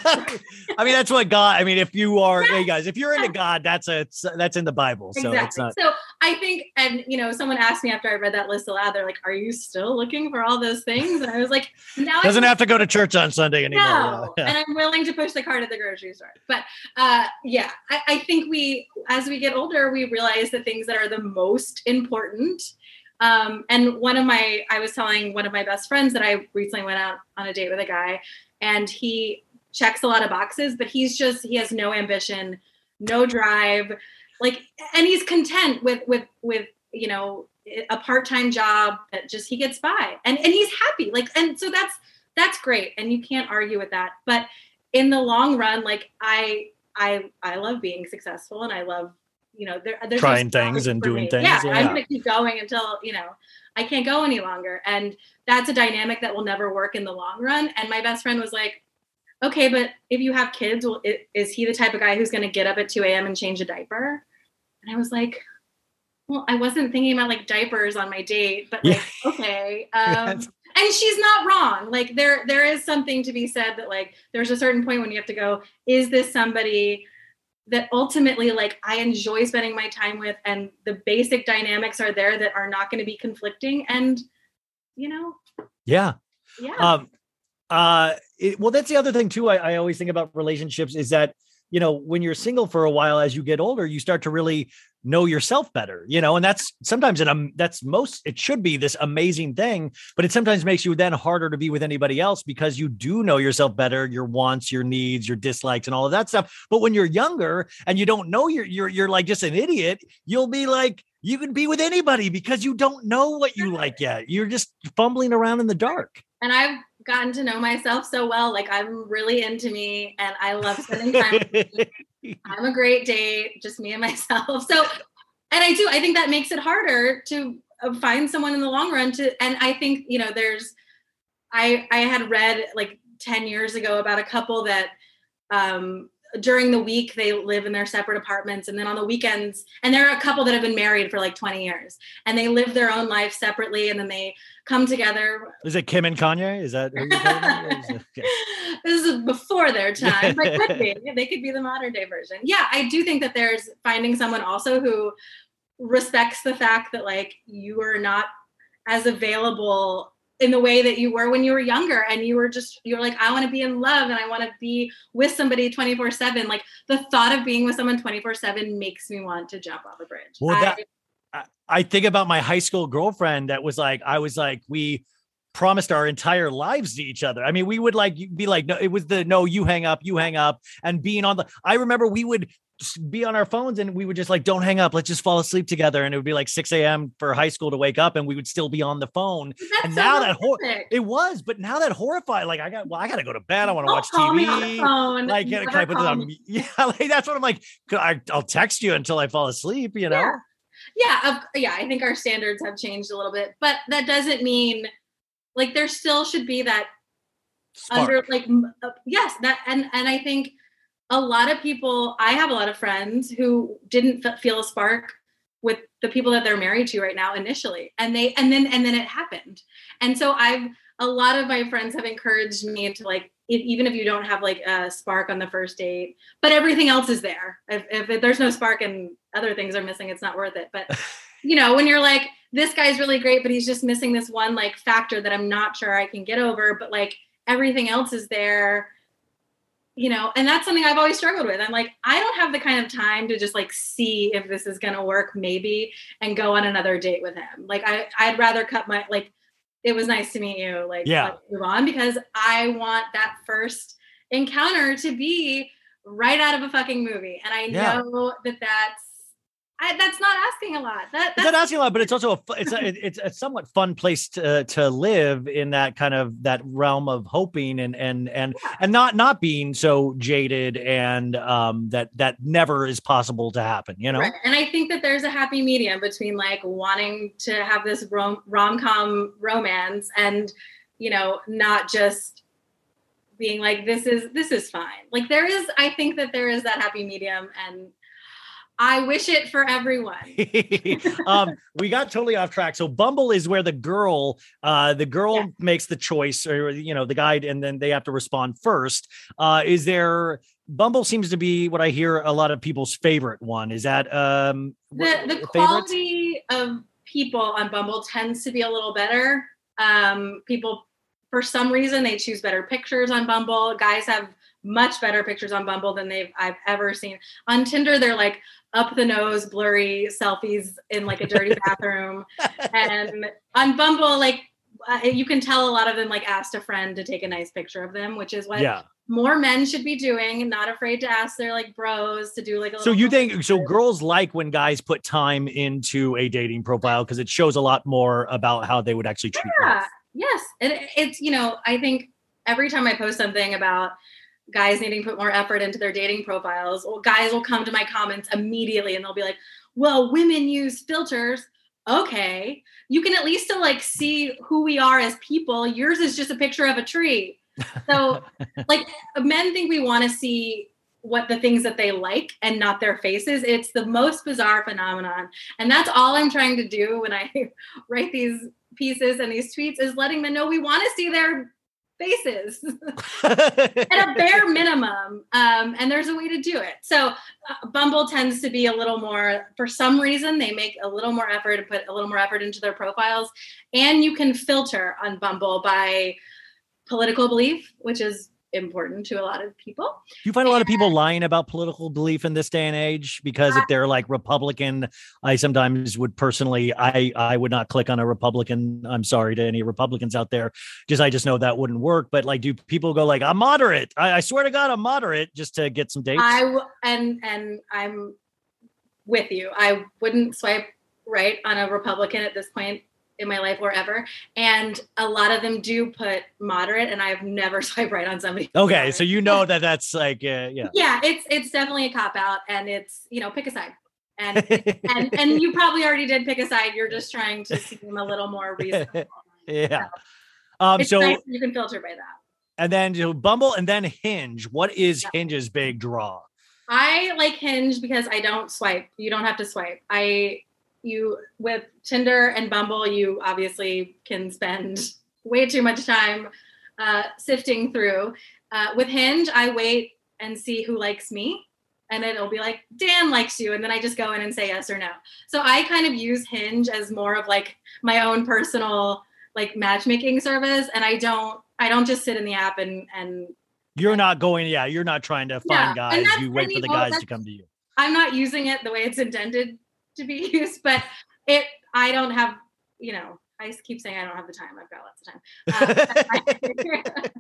I mean, that's what God, I mean, if you are, yeah. Hey guys, if you're into God, that's a, that's in the Bible. So exactly. it's not. So I think, and you know, someone asked me after I read that list aloud, they're like, are you still looking for all those things? And I was like, now doesn't I have to go to church on Sunday anymore. No. Yeah. And I'm willing to push the cart at the grocery store. But uh, yeah, I, I think we, as we get older, we realize the things that are the most important. Um, and one of my, I was telling one of my best friends that I recently went out on a date with a guy, and he checks a lot of boxes, but he's just, he has no ambition, no drive, like, and he's content with, with, with, you know, a part-time job that just, he gets by and, and he's happy. Like, and so that's, that's great. And you can't argue with that. But in the long run, like I, I, I love being successful, and I love, you know, there, there's trying things and doing me. things. Yeah, yeah. I'm going to keep going until, you know, I can't go any longer. And that's a dynamic that will never work in the long run. And my best friend was like, okay, but if you have kids, well, it, is he the type of guy who's going to get up at two a.m. and change a diaper? And I was like, well, I wasn't thinking about like diapers on my date, but like, yeah. okay. Um, and she's not wrong. Like there, there is something to be said that like, there's a certain point when you have to go, is this somebody that ultimately like I enjoy spending my time with, and the basic dynamics are there that are not going to be conflicting. And, you know, yeah. Yeah. Um, uh, it, well, that's the other thing too. I, I always think about relationships is that, you know, when you're single for a while, as you get older, you start to really know yourself better, you know, and that's sometimes an, um, that's most, it should be this amazing thing, but it sometimes makes you then harder to be with anybody else because you do know yourself better, your wants, your needs, your dislikes, and all of that stuff. But when you're younger and you don't know, you're, you're, you're like just an idiot, you'll be like, you can be with anybody because you don't know what you like yet. You're just fumbling around in the dark. And I've gotten to know myself so well. Like I'm really into me and I love spending time with me. I'm a great date, just me and myself. So, and I do, I think that makes it harder to find someone in the long run to, and I think, you know, there's, I, I had read like ten years ago about a couple that, um, during the week they live in their separate apartments, and then on the weekends, and there are a couple that have been married for like twenty years, and they live their own life separately, and then they come together. Is it Kim and Kanye? Is that who you're talking about? Okay. This is before their time, but could be. They could be the modern day version. Yeah, I do think that there's finding someone also who respects the fact that like you are not as available in the way that you were when you were younger, and you were just, you're like, I want to be in love and I want to be with somebody twenty-four seven. Like the thought of being with someone twenty-four seven makes me want to jump off a bridge. Well, I, that, I, I think about my high school girlfriend that was like, I was like, we promised our entire lives to each other. I mean, we would like be like, no, it was the, no, you hang up, you hang up, and being on the, I remember we would be on our phones and we would just like, don't hang up, let's just fall asleep together. And it would be like six a.m. for high school to wake up, and we would still be on the phone. That's and so now that hor- romantic. it was, but now that horrified, like I got, well, I got to go to bed. I want to Don't watch call me T on V. the phone. Like, can, can I put this on? Yeah, like, that's what I'm like. I, I'll text you until I fall asleep, you know? Yeah. Yeah, of, yeah, I think our standards have changed a little bit, but that doesn't mean like there still should be that Spark. under like uh, yes, that and and I think a lot of people, I have a lot of friends who didn't f- feel a spark with the people that they're married to right now initially, and they and then and then it happened. And so I've a lot of my friends have encouraged me to like, if, even if you don't have like a spark on the first date, but everything else is there. If, if there's no spark and other things are missing, it's not worth it. But you know, when you're like, this guy's really great, but he's just missing this one like factor that I'm not sure I can get over, but like everything else is there, you know, and that's something I've always struggled with. I'm like, I don't have the kind of time to just like see if this is going to work maybe and go on another date with him. Like I, I'd rather cut my, like, it was nice to meet you. Like, yeah. let's move on, because I want that first encounter to be right out of a fucking movie. And I Yeah. know that that's, I, that's not asking a lot. That, It's that's not asking a lot, but it's also a fu- it's a, it's a somewhat fun place to to live in that kind of that realm of hoping and and and Yeah. and not not being so jaded and um that that never is possible to happen, you know. Right. And I think that there's a happy medium between like wanting to have this rom- rom-com romance and, you know, not just being like, this is, this is fine. Like there is, I think that there is that happy medium, and I wish it for everyone. um, we got totally off track. So Bumble is where the girl, uh, the girl Yeah. makes the choice, or you know, the guy, and then they have to respond first. Uh, is there? Bumble seems to be what I hear a lot of people's favorite one. Is that um The, what- the favorite? quality of people on Bumble tends to be a little better. Um, people, for some reason, they choose better pictures on Bumble. Guys have much better pictures on Bumble than they've I've ever seen. On Tinder, they're like up the nose, blurry selfies in like a dirty bathroom. And on Bumble, like uh, you can tell a lot of them like asked a friend to take a nice picture of them, which is what Yeah. more men should be doing. Not afraid to ask their like bros to do like a So little you think so? Girls like when guys put time into a dating profile because it shows a lot more about how they would actually treat Yeah. girls. Yes. And it- it's, you know, I think every time I post something about guys needing to put more effort into their dating profiles, well, guys will come to my comments immediately and they'll be like, well, women use filters. Okay. You can at least still like see who we are as people. Yours is just a picture of a tree. So like men think we want to see what the things that they like and not their faces. It's the most bizarre phenomenon. And that's all I'm trying to do when I write these pieces and these tweets, is letting men know we want to see their faces at a bare minimum. Um, and there's a way to do it. So uh, Bumble tends to be a little more, for some reason, they make a little more effort and put a little more effort into their profiles. And you can filter on Bumble by political belief, which is important to a lot of people. Do you find a lot of people lying about political belief in this day and age? Because if they're like Republican, I sometimes would personally, I I would not click on a Republican. I'm sorry to any Republicans out there. Just I just know that wouldn't work. But like, do people go like, I'm moderate? I, I swear to God, I'm moderate, just to get some dates. I w- and and I'm with you. I wouldn't swipe right on a Republican at this point in my life or ever. And a lot of them do put moderate, and I've never swiped right on somebody. Okay, moderate. so you know that that's like, uh, yeah. Yeah, it's it's definitely a cop out, and it's, you know, pick a side. And and and you probably already did pick a side. You're just trying to seem a little more reasonable. Yeah. Um. It's So nice you can filter by that. and then you know, Bumble and then Hinge. What is Hinge's big draw? I like Hinge because I don't swipe. You don't have to swipe. I you with Tinder and Bumble, you obviously can spend way too much time uh, sifting through. Uh, with Hinge, I wait and see who likes me, and it'll be like, Dan likes you, and then I just go in and say yes or no. So I kind of use Hinge as more of like my own personal like matchmaking service, and I don't I don't just sit in the app and and You're not going, yeah, you're not trying to Yeah, find and guys. that's- You wait and for the you know, guys to that's- come to you. I'm not using it the way it's intended to be used, but it, I don't have, you know, I keep saying I don't have the time. I've got lots of time.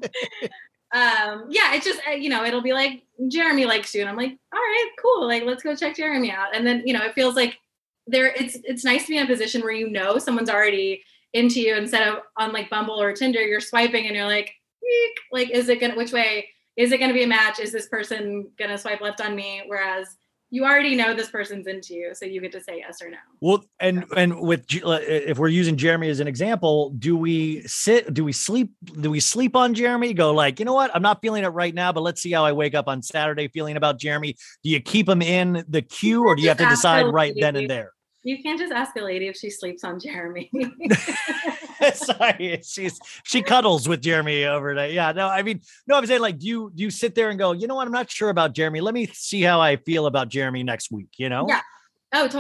Uh, um, yeah, it's just, uh, you know, it'll be like, Jeremy likes you. And I'm like, all right, cool. Like, let's go check Jeremy out. And then, you know, it feels like there, it's, it's nice to be in a position where, you know, someone's already into you, instead of on like Bumble or Tinder, you're swiping and you're like, eek, like, is it going to, which way is it going to be a match? Is this person going to swipe left on me? Whereas you already know this person's into you, so you get to say yes or no. Well, and and with J- uh, if we're using Jeremy as an example, do we sit? Do we sleep? Do we sleep on Jeremy? Go like, you know what? I'm not feeling it right now, but let's see how I wake up on Saturday feeling about Jeremy. Do you keep him in the queue, or do you have to Just ask decide the right then lady. and there? You can't just ask a lady if she sleeps on Jeremy. Sorry, she's she cuddles with Jeremy over there. Yeah, no, I mean, no, I'm saying like, do you do you sit there and go, you know what? I'm not sure about Jeremy. Let me see how I feel about Jeremy next week. You know? Yeah. Oh, totally.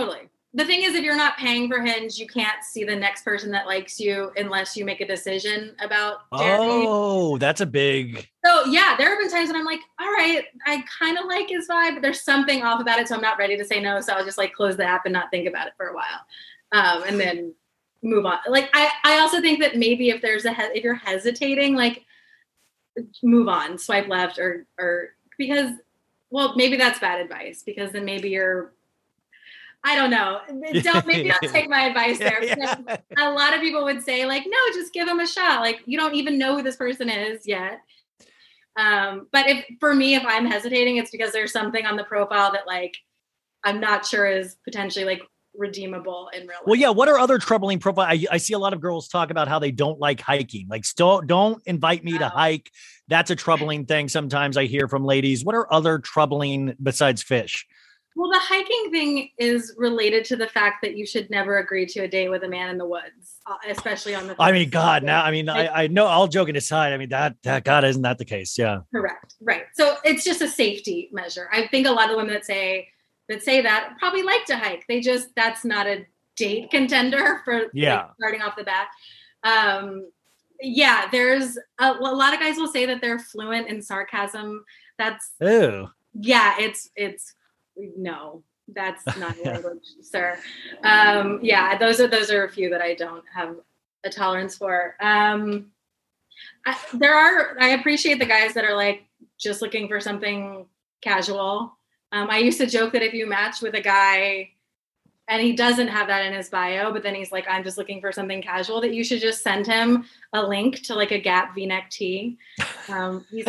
the thing is, if you're not paying for Hinge, you can't see the next person that likes you unless you make a decision about Jeremy. Oh, that's a big. So yeah, there have been times when I'm like, all right, I kind of like his vibe, but there's something off about it. So I'm not ready to say no. So I'll just like close the app and not think about it for a while. Um, and then move on. Like, I, I also think that maybe if there's a, he- if you're hesitating, like move on, swipe left or, or because, well, maybe that's bad advice because then maybe you're, I don't know. Don't maybe don't take my advice there. Yeah. A lot of people would say like, no, just give them a shot. Like you don't even know who this person is yet. Um, but if for me, if I'm hesitating, it's because there's something on the profile that like I'm not sure is potentially like redeemable in real life. Well, yeah. What are other troubling profile? I, I see a lot of girls talk about how they don't like hiking. Like, don't don't invite me to hike. That's a troubling thing. Sometimes I hear from ladies. What are other troubling besides fish? Well, the hiking thing is related to the fact that you should never agree to a date with a man in the woods, uh, especially on the. I mean, God, now, I mean, I, I know, all joking aside, I mean, that, that, God, isn't that the case? Yeah. Correct. Right. So it's just a safety measure. I think a lot of women that say, that say that probably like to hike. They just, that's not a date contender for yeah. like, starting off the bat. Um, yeah, there's a, a lot of guys will say that they're fluent in sarcasm. That's, Ew. yeah, it's, it's, no, that's not language, sir. Um, yeah, those are those are a few that I don't have a tolerance for. Um, I, there are. I appreciate the guys that are like just looking for something casual. Um, I used to joke that if you match with a guy and he doesn't have that in his bio, but then he's like, I'm just looking for something casual, that you should just send him a link to like a Gap V-neck tee. Um, he's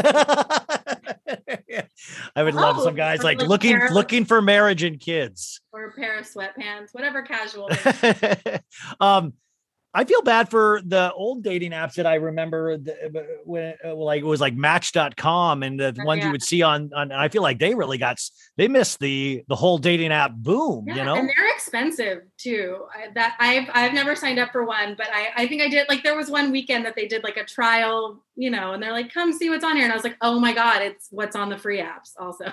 I would love Oh, some guys or like like looking pair- looking for marriage and kids. or a pair of sweatpants, whatever casual. um, I feel bad for the old dating apps that I remember the, when uh, like it was like match dot com and the Oh, ones yeah. you would see on, on, I feel like they really got, s- they missed the, the whole dating app boom, Yeah, you know? and they're expensive too. I, that I've I've never signed up for one, but I I think I did. Like there was one weekend that they did like a trial, you know, and they're like, "Come see what's on here," and I was like, "Oh my god, it's what's on the free apps." Also,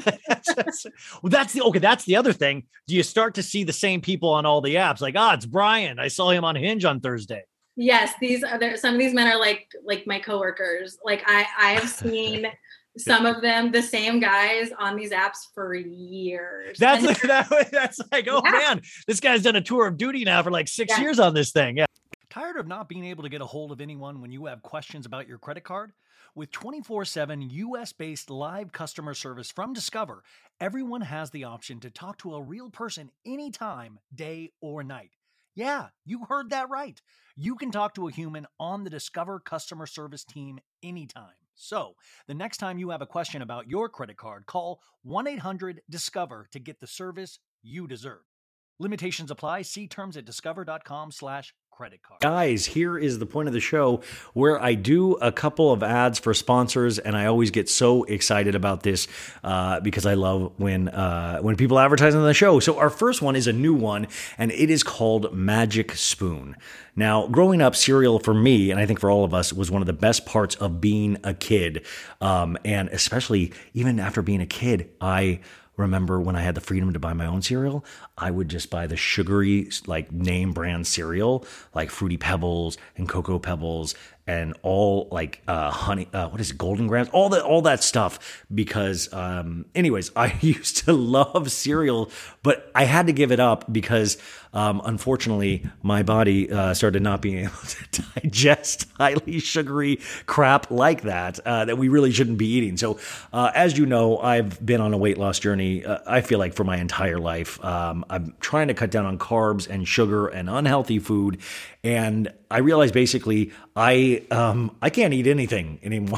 Well, that's the, okay. That's the other thing. Do you start to see the same people on all the apps? Like, ah, it's Brian. I saw him on Hinge on Thursday. yes, these other some of these men are like like my coworkers. Like I I have seen some of them, the same guys on these apps for years. That's And like, that, that's like, oh Yeah. man, this guy's done a tour of duty now for like six Yeah. years on this thing. Yeah. Tired of not being able to get a hold of anyone when you have questions about your credit card? With twenty-four seven U S-based live customer service from Discover, everyone has the option to talk to a real person anytime, day or night. Yeah, you heard that right. You can talk to a human on the Discover customer service team anytime. So, the next time you have a question about your credit card, call one eight hundred discover to get the service you deserve. Limitations apply. See terms at discover.com slash credit card. Guys, here is the point of the show where I do a couple of ads for sponsors, and I always get so excited about this uh, because I love when uh, when people advertise on the show. So our first one is a new one, and it is called Magic Spoon. Now, growing up, cereal for me, and I think for all of us, was one of the best parts of being a kid. Um, and especially even after being a kid, I remember when I had the freedom to buy my own cereal, I would just buy the sugary, like name brand cereal, like Fruity Pebbles and Cocoa Pebbles and all like uh, honey, uh, what is it, Golden Grams, all that, all that stuff. Because, um, anyways, I used to love cereal, but I had to give it up because, um, unfortunately, my body uh, started not being able to digest highly sugary crap like that uh, that we really shouldn't be eating. So, uh, as you know, I've been on a weight loss journey. Uh, I feel like for my entire life, um, I'm trying to cut down on carbs and sugar and unhealthy food, and I realized basically I um, I can't eat anything anymore.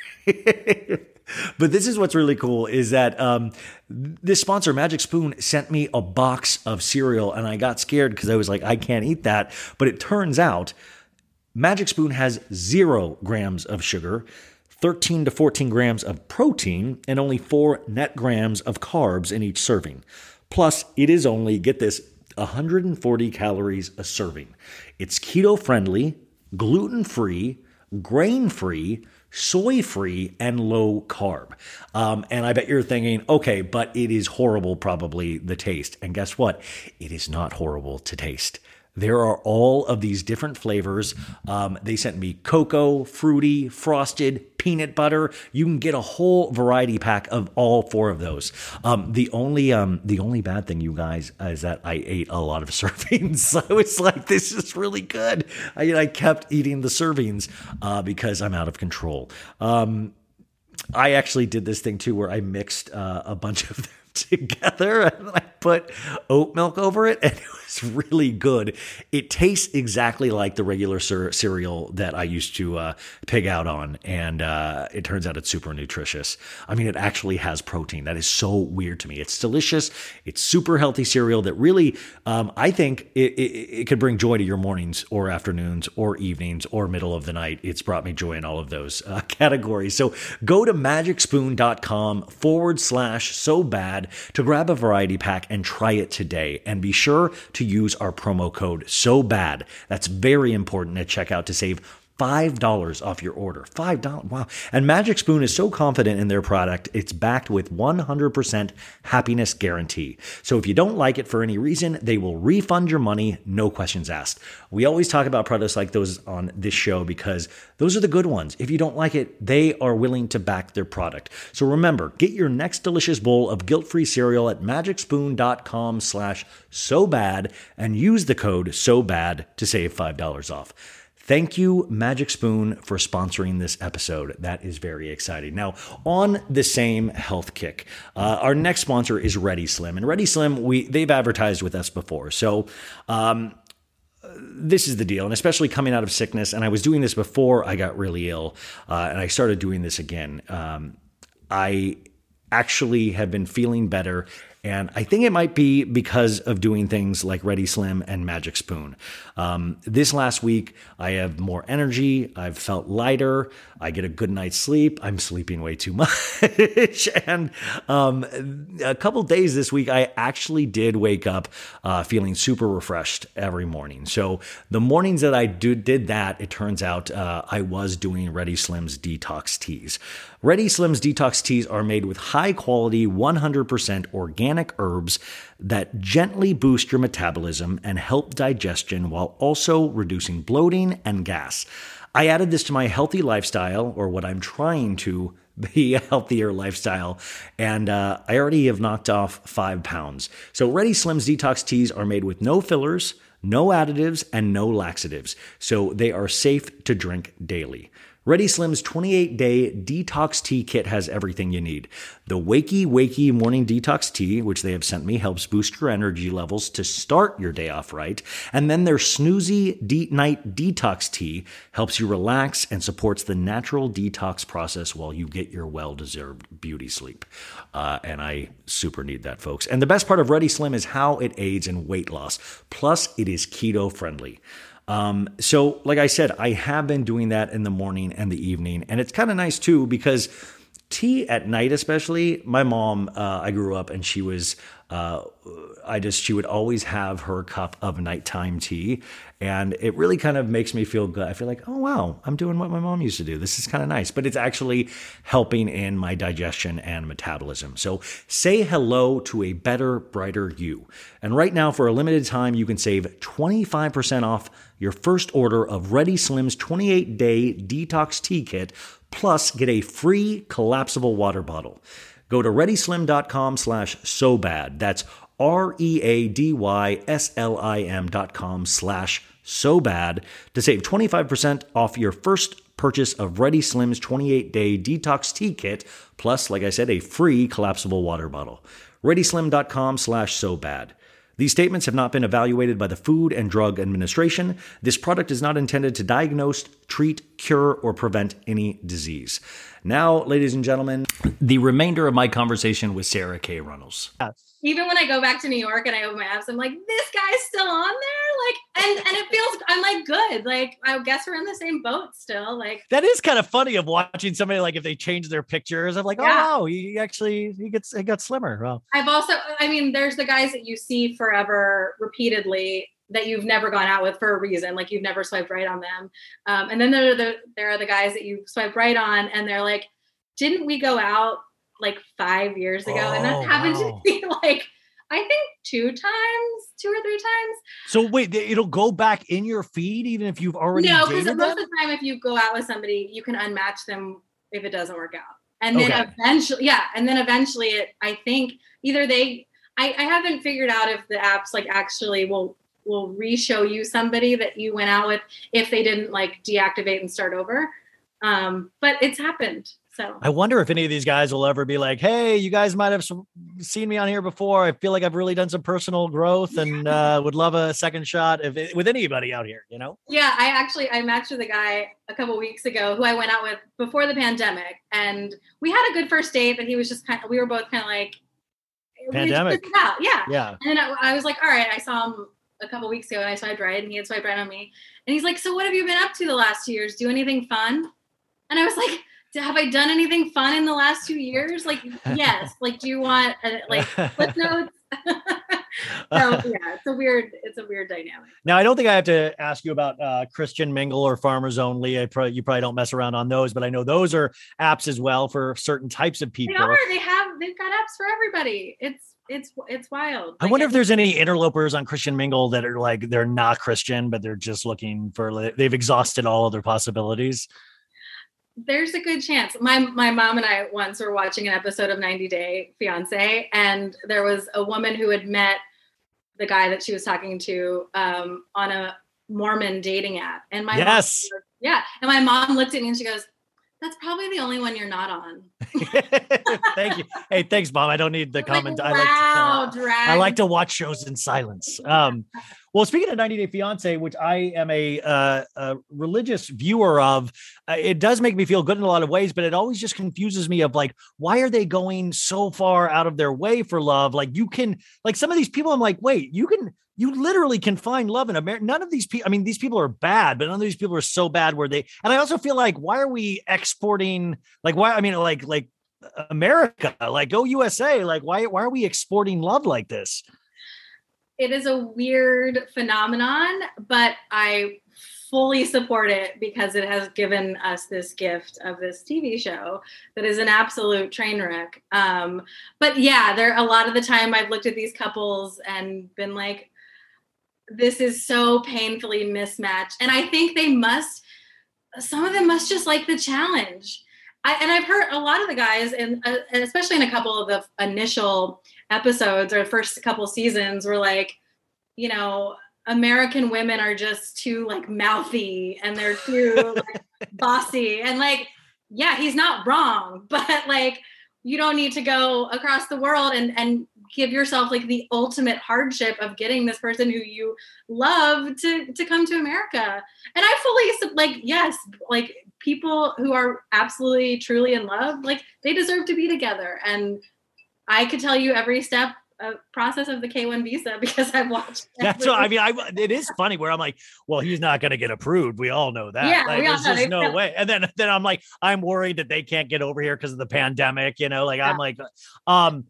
But this is what's really cool is that um, this sponsor, Magic Spoon, sent me a box of cereal, and I got scared because I was like, I can't eat that. But it turns out Magic Spoon has zero grams of sugar, thirteen to fourteen grams of protein, and only four net grams of carbs in each serving. Plus, it is only, get this, one hundred forty calories a serving. It's keto-friendly, gluten-free, grain-free, soy-free, and low carb. Um, and I bet you're thinking, okay, but it is horrible, probably the taste. And guess what? It is not horrible to taste. There are all of these different flavors. Um, they sent me cocoa, fruity, frosted, peanut butter. You can get a whole variety pack of all four of those. Um, the only um, the only bad thing, you guys, is that I ate a lot of servings. So it's like, this is really good. I, I kept eating the servings uh, because I'm out of control. Um, I actually did this thing too, where I mixed uh, a bunch of them together and I put oat milk over it, and it was really good. It tastes exactly like the regular cer- cereal that I used to uh, pig out on, and uh, it turns out it's super nutritious. I mean, it actually has protein. That is so weird to me. It's delicious. It's super healthy cereal that really, um, I think it, it, it could bring joy to your mornings or afternoons or evenings or middle of the night. It's brought me joy in all of those uh, categories. So go to magicspoon.com forward slash so bad to grab a variety pack and try it today. And be sure to use our promo code SOBAD. That's very important at checkout to save five dollars off your order. five dollars. Wow. And Magic Spoon is so confident in their product, it's backed with one hundred percent happiness guarantee. So if you don't like it for any reason, they will refund your money, no questions asked. We always talk about products like those on this show because those are the good ones. If you don't like it, they are willing to back their product. So remember, get your next delicious bowl of guilt-free cereal at magicspoon.com slash so bad and use the code SOBAD to save five dollars off. Thank you, Magic Spoon, for sponsoring this episode. That is very exciting. Now, on the same health kick, uh, our next sponsor is Ready Slim. And Ready Slim, we they've advertised with us before. So um, this is the deal, and especially coming out of sickness, and I was doing this before I got really ill, uh, and I started doing this again. Um, I actually have been feeling better, and I think it might be because of doing things like Ready Slim and Magic Spoon. Um, this last week, I have more energy. I've felt lighter. I get a good night's sleep. I'm sleeping way too much. and um, a couple days this week, I actually did wake up uh, feeling super refreshed every morning. So the mornings that I do, did that, it turns out uh, I was doing Ready Slim's detox teas. Ready Slim's detox teas are made with high quality, one hundred percent organic herbs that gently boost your metabolism and help digestion while also reducing bloating and gas. I added this to my healthy lifestyle, or what I'm trying to be a healthier lifestyle, and uh, I already have knocked off five pounds. So Ready Slim's detox teas are made with no fillers, no additives, and no laxatives, so they are safe to drink daily. Ready Slim's twenty-eight day detox tea kit has everything you need. The Wakey Wakey Morning Detox Tea, which they have sent me, helps boost your energy levels to start your day off right. And then their Snoozy De- Night Detox Tea helps you relax and supports the natural detox process while you get your well-deserved beauty sleep. Uh, and I super need that, folks. And the best part of Ready Slim is how it aids in weight loss. Plus, it is keto-friendly. Um, so like I said, I have been doing that in the morning and the evening, and it's kind of nice too, because tea at night, especially, my mom, uh, I grew up and she was, uh, I just, she would always have her cup of nighttime tea, and it really kind of makes me feel good. I feel like, oh wow, I'm doing what my mom used to do. This is kind of nice, but it's actually helping in my digestion and metabolism. So say hello to a better, brighter you. And right now, for a limited time, you can save twenty-five percent off your first order of Ready Slim's twenty-eight day detox tea kit, plus get a free collapsible water bottle. Go to readyslim.com slash so bad. That's R-E-A-D-Y-S-L-I-M dot com slash so bad to save twenty-five percent off your first purchase of Ready Slim's twenty-eight day detox tea kit, plus, like I said, a free collapsible water bottle. readyslim.com slash so bad. These statements have not been evaluated by the Food and Drug Administration. This product is not intended to diagnose, treat, cure, or prevent any disease. Now, ladies and gentlemen, the remainder of my conversation with Sarah K. Runnels. Even when I go back to New York and I open my apps, I'm like, this guy's still on there? Like, and, and it feels, I'm like, good. Like, I guess we're in the same boat still. Like, that is kind of funny of watching somebody, like, if they change their pictures, I'm like, Yeah. oh, wow, he actually, he gets, he got slimmer. Well, I've also, I mean, there's the guys that you see forever repeatedly. that you've never gone out with for a reason, like you've never swiped right on them. Um, and then there are the there are the guys that you swipe right on, and they're like, didn't we go out like five years ago? Oh, and that's happened wow. to me like I think two times, two or three times. So wait, it'll go back in your feed even if you've already no, dated them? No, because most of the time, if you go out with somebody, you can unmatch them if it doesn't work out. And then okay. eventually, yeah, and then eventually, it. I think either they. I, I haven't figured out if the apps like actually will will re-show you somebody that you went out with if they didn't like deactivate and start over. Um, but it's happened. So I wonder if any of these guys will ever be like, hey, you guys might have some, seen me on here before. I feel like I've really done some personal growth and uh, would love a second shot if it, with anybody out here, you know? Yeah, I actually, I matched with a guy a couple of weeks ago who I went out with before the pandemic, and we had a good first date, but he was just kind of, we were both kind of like, pandemic. Out. Yeah. Yeah. And then I, I was like, all right, I saw him a couple of weeks ago and I swiped right and he had swiped right on me. And he's like, so what have you been up to the last two years? Do anything fun? And I was like, have I done anything fun in the last two years? Like, yes. Like, do you want uh, like flip notes? So yeah, it's a weird, it's a weird dynamic. Now, I don't think I have to ask you about uh, Christian Mingle or Farmers Only. I probably, you probably don't mess around on those, but I know those are apps as well for certain types of people. They are. They have. They've got apps for everybody. It's it's it's wild. I like, wonder if there's any interlopers on Christian Mingle that are like they're not Christian, but they're just looking for. They've exhausted all other possibilities. There's a good chance. My my mom and I once were watching an episode of ninety Day Fiance, and there was a woman who had met the guy that she was talking to um, on a Mormon dating app. And my yes, mom, yeah, and my mom looked at me and she goes, "That's probably the only one you're not on." Thank you. Hey, thanks, Mom. I don't need the comment. Like, wow, I like to, uh, I like to watch shows in silence. Um, well, speaking of ninety Day Fiance, which I am a, uh, a religious viewer of, uh, it does make me feel good in a lot of ways, but it always just confuses me of like, why are they going so far out of their way for love? Like you can, like some of these people, I'm like, wait, you can, you literally can find love in America. None of these people, I mean, these people are bad, but none of these people are so bad where they, and I also feel like, why are we exporting, like, why, I mean, like, like America, like go U S A, like why, why are we exporting love like this? It is a weird phenomenon, but I fully support it because it has given us this gift of this T V show that is an absolute train wreck. Um, but yeah, there a lot of the time I've looked at these couples and been like, this is so painfully mismatched. And I think they must, some of them must just like the challenge. I, and I've heard a lot of the guys, and, uh, and especially in a couple of the initial episodes or first couple seasons, were like, you know, American women are just too like mouthy and they're too like, bossy. And like, yeah, he's not wrong, but like, you don't need to go across the world and, and give yourself like the ultimate hardship of getting this person who you love to, to come to America. And I fully like, yes, like people who are absolutely truly in love, like they deserve to be together. And I could tell you every step of process of the K one visa because I've watched. That's what I mean. I, it is funny where I'm like, well, he's not going to get approved. We all know that. Yeah, like, we all there's know. just no way. And then, then I'm like, I'm worried that they can't get over here because of the pandemic, you know, like yeah. I'm like, um,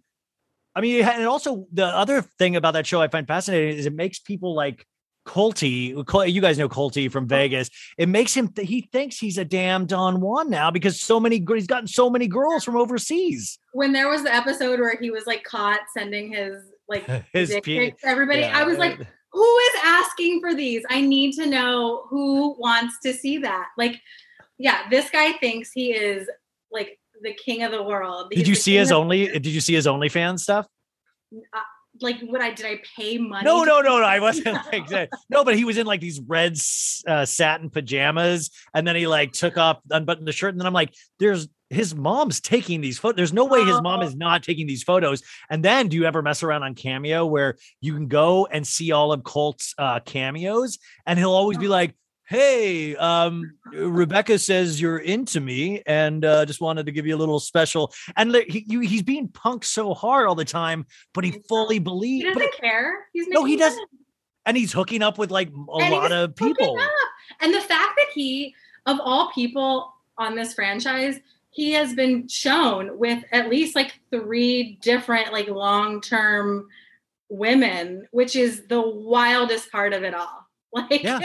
I mean, and also the other thing about that show I find fascinating is it makes people like Colty, you guys know Colty from Vegas. It makes him, th- he thinks he's a damn Don Juan now because so many, he's gotten so many girls from overseas. When there was the episode where he was like caught sending his like his dick P- pics to everybody, yeah. I was like, who is asking for these? I need to know who wants to see that. Like, yeah, this guy thinks he is like the king of the world. Did He's you the see king his of- only, did you see his OnlyFans stuff? Uh, like, what I, did I pay money? No, to- no, no, no. I wasn't like that. No, but he was in like these red uh, satin pajamas. And then he like took off, unbuttoned the shirt. And then I'm like, there's his mom's taking these photos. There's no way his mom is not taking these photos. And then do you ever mess around on Cameo where you can go and see all of Colt's uh, cameos? And he'll always be like, hey, um, Rebecca says you're into me and uh, just wanted to give you a little special. And he, you, he's being punked so hard all the time, but he fully believes. He doesn't but, care. He's no, he making doesn't. money. And he's hooking up with like a And lot he's of people. hooking up. And the fact that he, of all people on this franchise, he has been shown with at least like three different like long-term women, which is the wildest part of it all. Like, Yeah.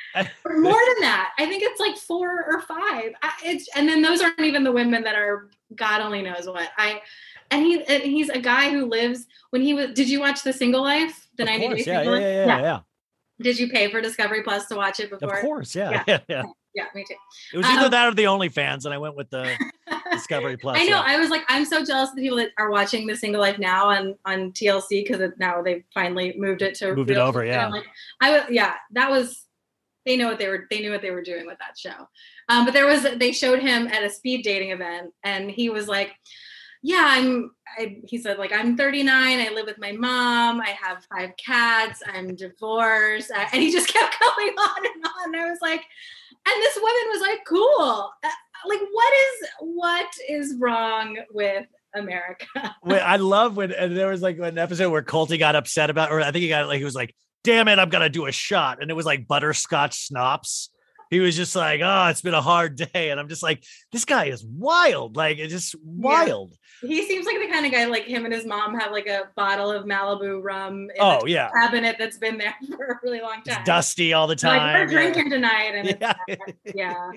or more than that. I think it's like four or five. I, it's and then those aren't even the women that are God only knows what. I and he and he's a guy who lives when he was. Did you watch The Single Life? The Of ninety course, Day yeah, Single yeah, Life? yeah, yeah, yeah. Did you pay for Discovery Plus to watch it before? Of course, yeah, Yeah. yeah, yeah. Yeah, me too. It was either Um, that or the OnlyFans, and I went with the Discovery Plus. I know. yeah. I was like, I'm so jealous of the people that are watching The Single Life now on on T L C because now they finally moved it to Moved it real over, T V. yeah. I'm like, I was, yeah, that was. They know what they were. They knew what they were doing with that show. Um, but there was. They showed him at a speed dating event, and he was like, "Yeah, I'm." I, he said, "Like I'm thirty-nine. I live with my mom. I have five cats. I'm divorced." Uh, and he just kept going on and on. And I was like, and this woman was like, "Cool. Uh, like, what is what is wrong with America?" Wait, I love when and there was like an episode where Colty got upset about, or I think he got like he was like, "Damn it, I'm gonna do a shot," and it was like butterscotch schnapps. He was just like, "Oh, it's been a hard day," and I'm just like, "This guy is wild. Like, it's just wild." He seems like the kind of guy like him and his mom have like a bottle of Malibu rum in Oh, the yeah. cabinet that's been there for a really long time. It's dusty all the They're time. Like, we're yeah. drinking tonight, and it's, Yeah. yeah.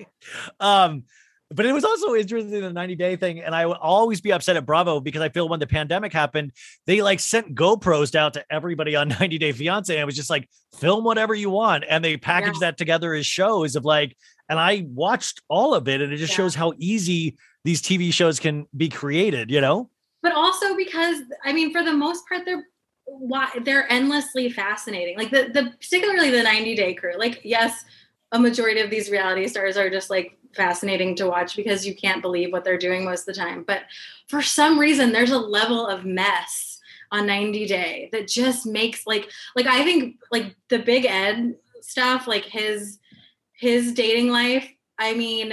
Um, but it was also interesting the ninety day thing. And I would always be upset at Bravo because I feel when the pandemic happened, they like sent GoPros out to everybody on ninety day fiance. And it was just like, film whatever you want. And they packaged Yeah. that together as shows of like, and I watched all of it. And it just Yeah. shows how easy these T V shows can be created, you know? But also because I mean, for the most part, they're why they're endlessly fascinating. Like the the particularly the ninety day crew. Like yes, a majority of these reality stars are just like fascinating to watch because you can't believe what they're doing most of the time. But for some reason, there's a level of mess on ninety day that just makes like like I think like the Big Ed stuff, like his his dating life. I mean,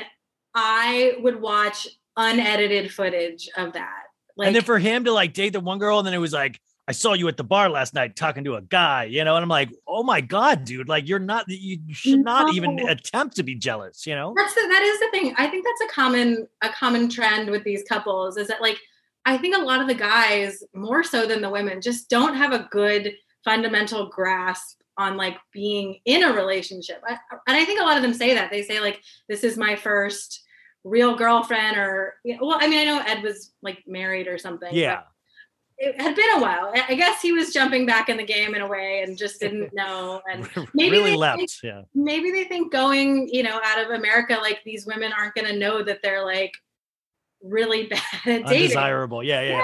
I would watch unedited footage of that. Like, and then for him to like date the one girl, and then it was like, I saw you at the bar last night talking to a guy, you know, and I'm like, oh my God, dude, like you're not, you should not even No. attempt to be jealous, you know? That's the, that is the thing. I think that's a common a common trend with these couples is that like I think a lot of the guys more so than the women just don't have a good fundamental grasp on like being in a relationship. I, and I think a lot of them say that. They say like this is my first real girlfriend or well, I mean I know Ed was like married or something. Yeah. It had been a while. I guess he was jumping back in the game in a way and just didn't know. And maybe really they left. think, yeah. maybe they think going, you know, out of America, like these women aren't going to know that they're like really bad at dating. Undesirable. Yeah. Yeah.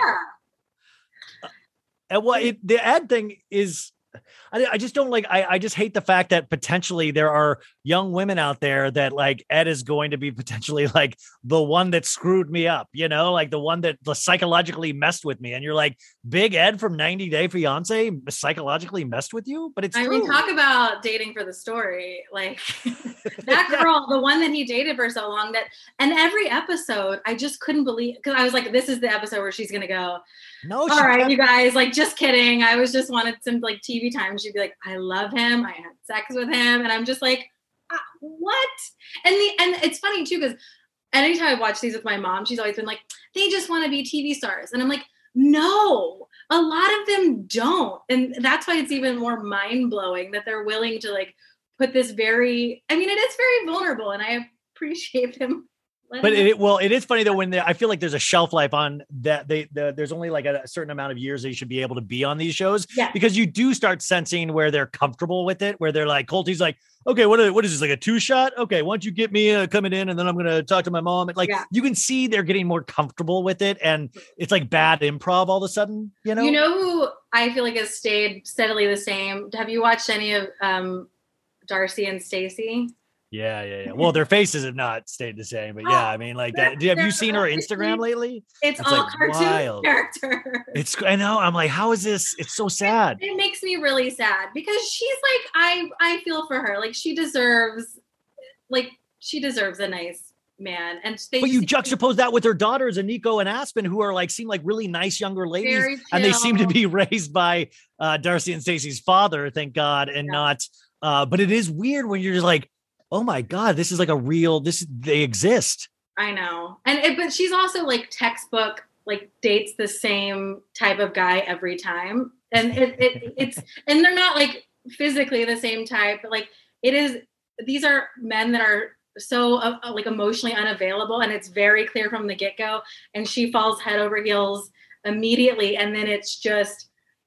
Yeah. And what it, the ad thing is, I, I just don't like, I, I just hate the fact that potentially there are young women out there that like Ed is going to be potentially like the one that screwed me up, you know, like the one that psychologically messed with me. And you're like, Big Ed from ninety day fiance psychologically messed with you, but it's I true. mean, talk about dating for the story. Like that girl, the one that he dated for so long that, and every episode, I just couldn't believe, because I was like, this is the episode where she's going to go, No, all she right, kept- you guys, like, just kidding. I was just wanted some like T V time. She'd be like, I love him. I had sex with him. And I'm just like, uh, what? And the, and it's funny too, because anytime I watch these with my mom, she's always been like, they just want to be T V stars. And I'm like, no, a lot of them don't. And that's why it's even more mind blowing that they're willing to like put this very, I mean, it is very vulnerable and I appreciate them. letting But them- it, well, it is funny though when they, I feel like there's a shelf life on that. They the, there's only like a, a certain amount of years that you should be able to be on these shows Yeah. because you do start sensing where they're comfortable with it, where they're like, Colty's like, okay, what are, what is this like a two shot? Okay, why don't you get me uh, coming in and then I'm gonna talk to my mom. And like Yeah. you can see they're getting more comfortable with it, and it's like bad improv all of a sudden. You know, You know who I feel like has stayed steadily the same? Have you watched any of um, Darcy and Stacey? Yeah, yeah, yeah. Well, their faces have not stayed the same, but yeah, I mean, like that. Have you seen her Instagram lately? It's, It's, all like, cartoon wild. characters. It's I know. I'm like, how is this? It's so sad. It makes me really sad because she's like, I I feel for her. Like she deserves, like she deserves a nice man. And they But you just- juxtapose that with her daughters, Aniko and Aspen, who are like seem like really nice younger ladies, Very and they seem to chill. be raised by uh, Darcy and Stacey's father, thank God, and Yeah. not. Uh, but it is weird when you're just like, oh my God, this is like a real. This they exist. I know. And it, but she's also like textbook like dates the same type of guy every time. And it, it it's, and they're not like physically the same type, but like it is, these are men that are so uh, like emotionally unavailable, and it's very clear from the get-go, and she falls head over heels immediately, and then it's just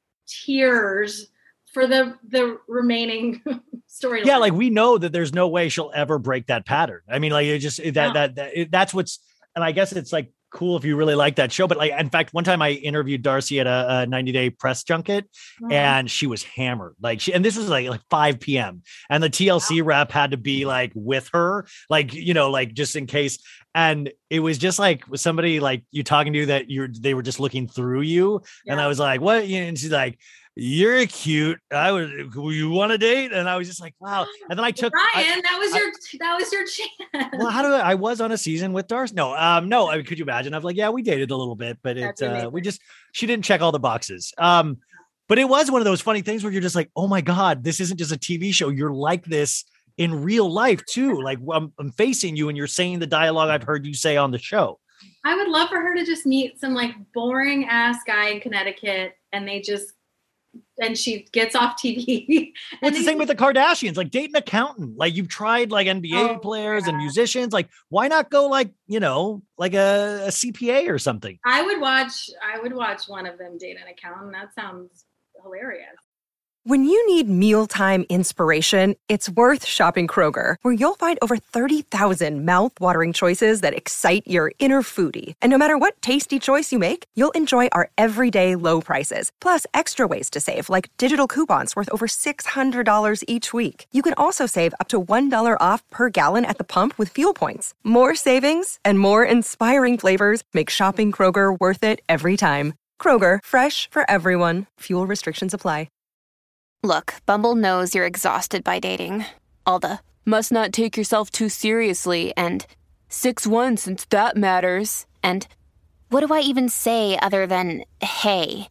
tears for the the remaining story. Yeah, like we know that there's no way she'll ever break that pattern. I mean, like it just that No. that, that it, that's what's, and I guess it's like cool if you really like that show. But like, in fact, one time I interviewed Darcy at a, a ninety day press junket, Mhm. and she was hammered. Like she, and this was like like five p.m. and the T L C rep had to be like with her, like you know, like just in case. And it was just like somebody like you talking to you that you're they were just looking through you, and I was like, what? And she's like, you're cute. I would, you want to date? And I was just like, wow. And then I took I- Ryan, that was your that was your chance. well, how do I, I was on a season with Darcy? No, um, no. I mean, could you imagine? I'm like, yeah, we dated a little bit, but it, That's uh, amazing. we just, she didn't check all the boxes. Um, but it was one of those funny things where you're just like, oh my God, this isn't just a T V show. You're like this in real life too. Like I'm, I'm facing you and you're saying the dialogue I've heard you say on the show. I would love for her to just meet some like boring ass guy in Connecticut, and they just and she gets off T V. What's the thing with the Kardashians? Like date an accountant. Like you've tried like N B A Oh, players yeah. and musicians. Like why not go like, you know, like a, a C P A or something? I would watch. I would watch one of them date an accountant. That sounds hilarious. When you need mealtime inspiration, it's worth shopping Kroger, where you'll find over thirty thousand mouthwatering choices that excite your inner foodie. And no matter what tasty choice you make, you'll enjoy our everyday low prices, plus extra ways to save, like digital coupons worth over six hundred dollars each week. You can also save up to one dollar off per gallon at the pump with fuel points. More savings and more inspiring flavors make shopping Kroger worth it every time. Kroger, fresh for everyone. Fuel restrictions apply. Look, Bumble knows you're exhausted by dating. All the must not take yourself too seriously and six one since that matters. And what do I even say other than hey?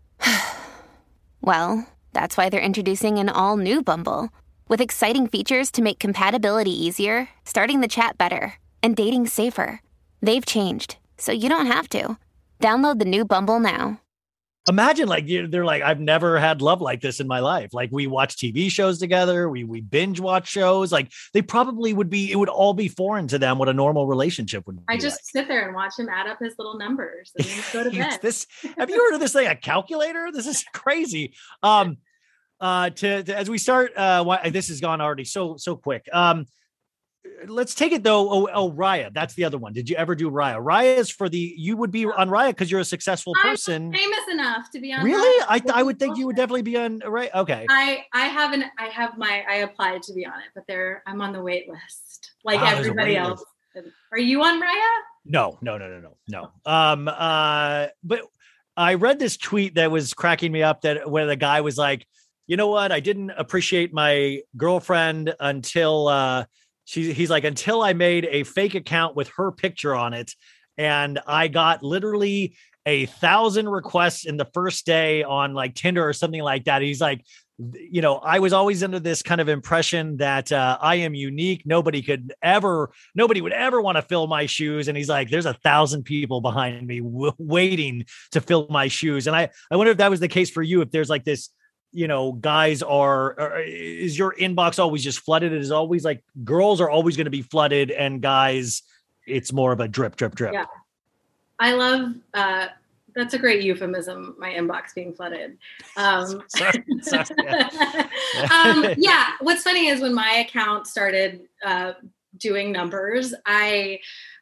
Well, that's why they're introducing an all-new Bumble with exciting features to make compatibility easier, starting the chat better, and dating safer. They've changed, so you don't have to. Download the new Bumble now. Imagine like you- they're like, I've never had love like this in my life. Like we watch T V shows together. We, we binge watch shows. Like they probably would be, it would all be foreign to them what a normal relationship would be. I just sit there and watch him add up his little numbers and then go to It's bed. this, have you heard of this thing, a calculator? This is crazy. Um, uh, to, to as we start, uh, why, this has gone already so, so quick. Um, let's take it though. Oh, oh, Raya. That's the other one. Did you ever do Raya? Raya is for the, you would be on Raya because you're a successful person. I'm famous enough to be on. Really? that. I, I would think you would definitely be on, right? Okay. I I haven't. I have my. I applied to be on it, but there I'm on the wait list, like Wow, there's a everybody wait else. Are you on Raya? No, no, no, no, no, no. Um, uh, but I read this tweet that was cracking me up that where the guy was like, you know what? I didn't appreciate my girlfriend until uh, she, he's like, until I made a fake account with her picture on it. And I got literally a thousand requests in the first day on like Tinder or something like that. He's like, you know, I was always under this kind of impression that uh, I am unique. Nobody could ever, nobody would ever want to fill my shoes. And he's like, there's a thousand people behind me w- waiting to fill my shoes. And I, I wonder if that was the case for you. If there's like this, you know, guys are, or is your inbox always just flooded? It is always like girls are always going to be flooded and guys, it's more of a drip, drip, drip. Yeah. I love, uh, that's a great euphemism, my inbox being flooded. Um, Sorry, sorry, yeah. um, yeah. What's funny is when my account started uh, doing numbers, I,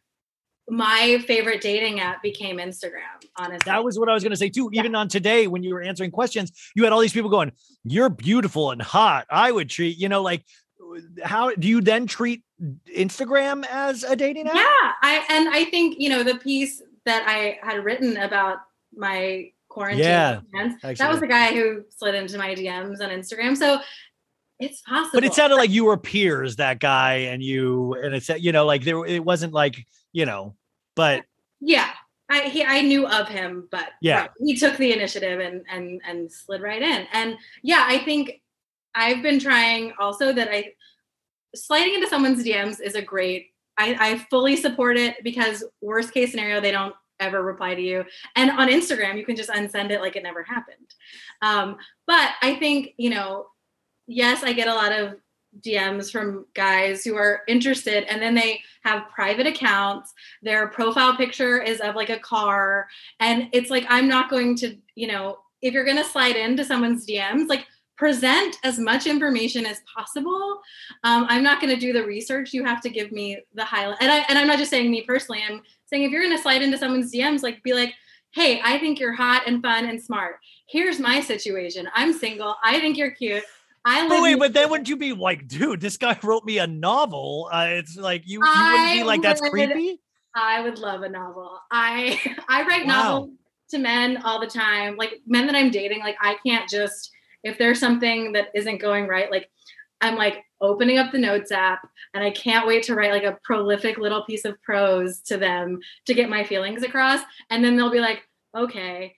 my favorite dating app became Instagram, honestly. That was what I was going to say too. Even on today, when you were answering questions, you had all these people going, you're beautiful and hot. I would treat, you know, like, how do you then treat Instagram as a dating app? Yeah. I, and I think, you know, the piece that I had written about my quarantine Yeah, plans, that actually. was the guy who slid into my D Ms on Instagram. So it's possible. But it sounded like you were peers, that guy, and you, and it's, you know, like there, it wasn't like, you know, but Yeah. I he, I knew of him, but Yeah. right, he took the initiative and and and slid right in. And yeah, I think I've been trying also that I sliding into someone's D Ms is a great I, I fully support it because worst case scenario, they don't ever reply to you. And on Instagram, you can just unsend it like it never happened. Um, but I think, you know, yes, I get a lot of D Ms from guys who are interested, and then they have private accounts. Their profile picture is of like a car. And it's like, I'm not going to, you know, if you're going to slide into someone's D Ms, like present as much information as possible. Um, I'm not going to do the research. You have to give me the highlight. And, I, and I'm not just saying me personally. I'm saying if you're going to slide into someone's D Ms, like be like, hey, I think you're hot and fun and smart. Here's my situation. I'm single. I think you're cute. I live but wait, in- but then wouldn't you be like, dude, this guy wrote me a novel? Uh, it's like you, you wouldn't be like, that's would- creepy. I would love a novel. I I write Wow. novels to men all the time. Like men that I'm dating, like I can't just, if there's something that isn't going right, like I'm like opening up the notes app and I can't wait to write like a prolific little piece of prose to them to get my feelings across. And then they'll be like, okay.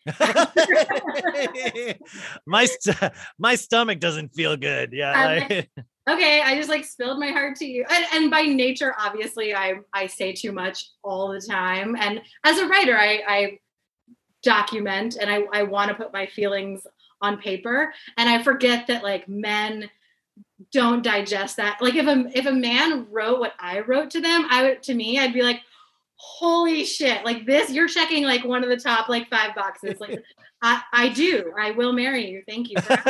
my st- my stomach doesn't feel good. Yeah. Um, like- okay, I just like spilled my heart to you. And, and by nature, obviously, I I say too much all the time. And as a writer, I, I document and I, I want to put my feelings on paper. And I forget that like men don't digest that. Like if a if a man wrote what I wrote to them, I would to me, I'd be like, holy shit, like this, you're checking like one of the top like five boxes. Like I, I do. I will marry you. Thank you. For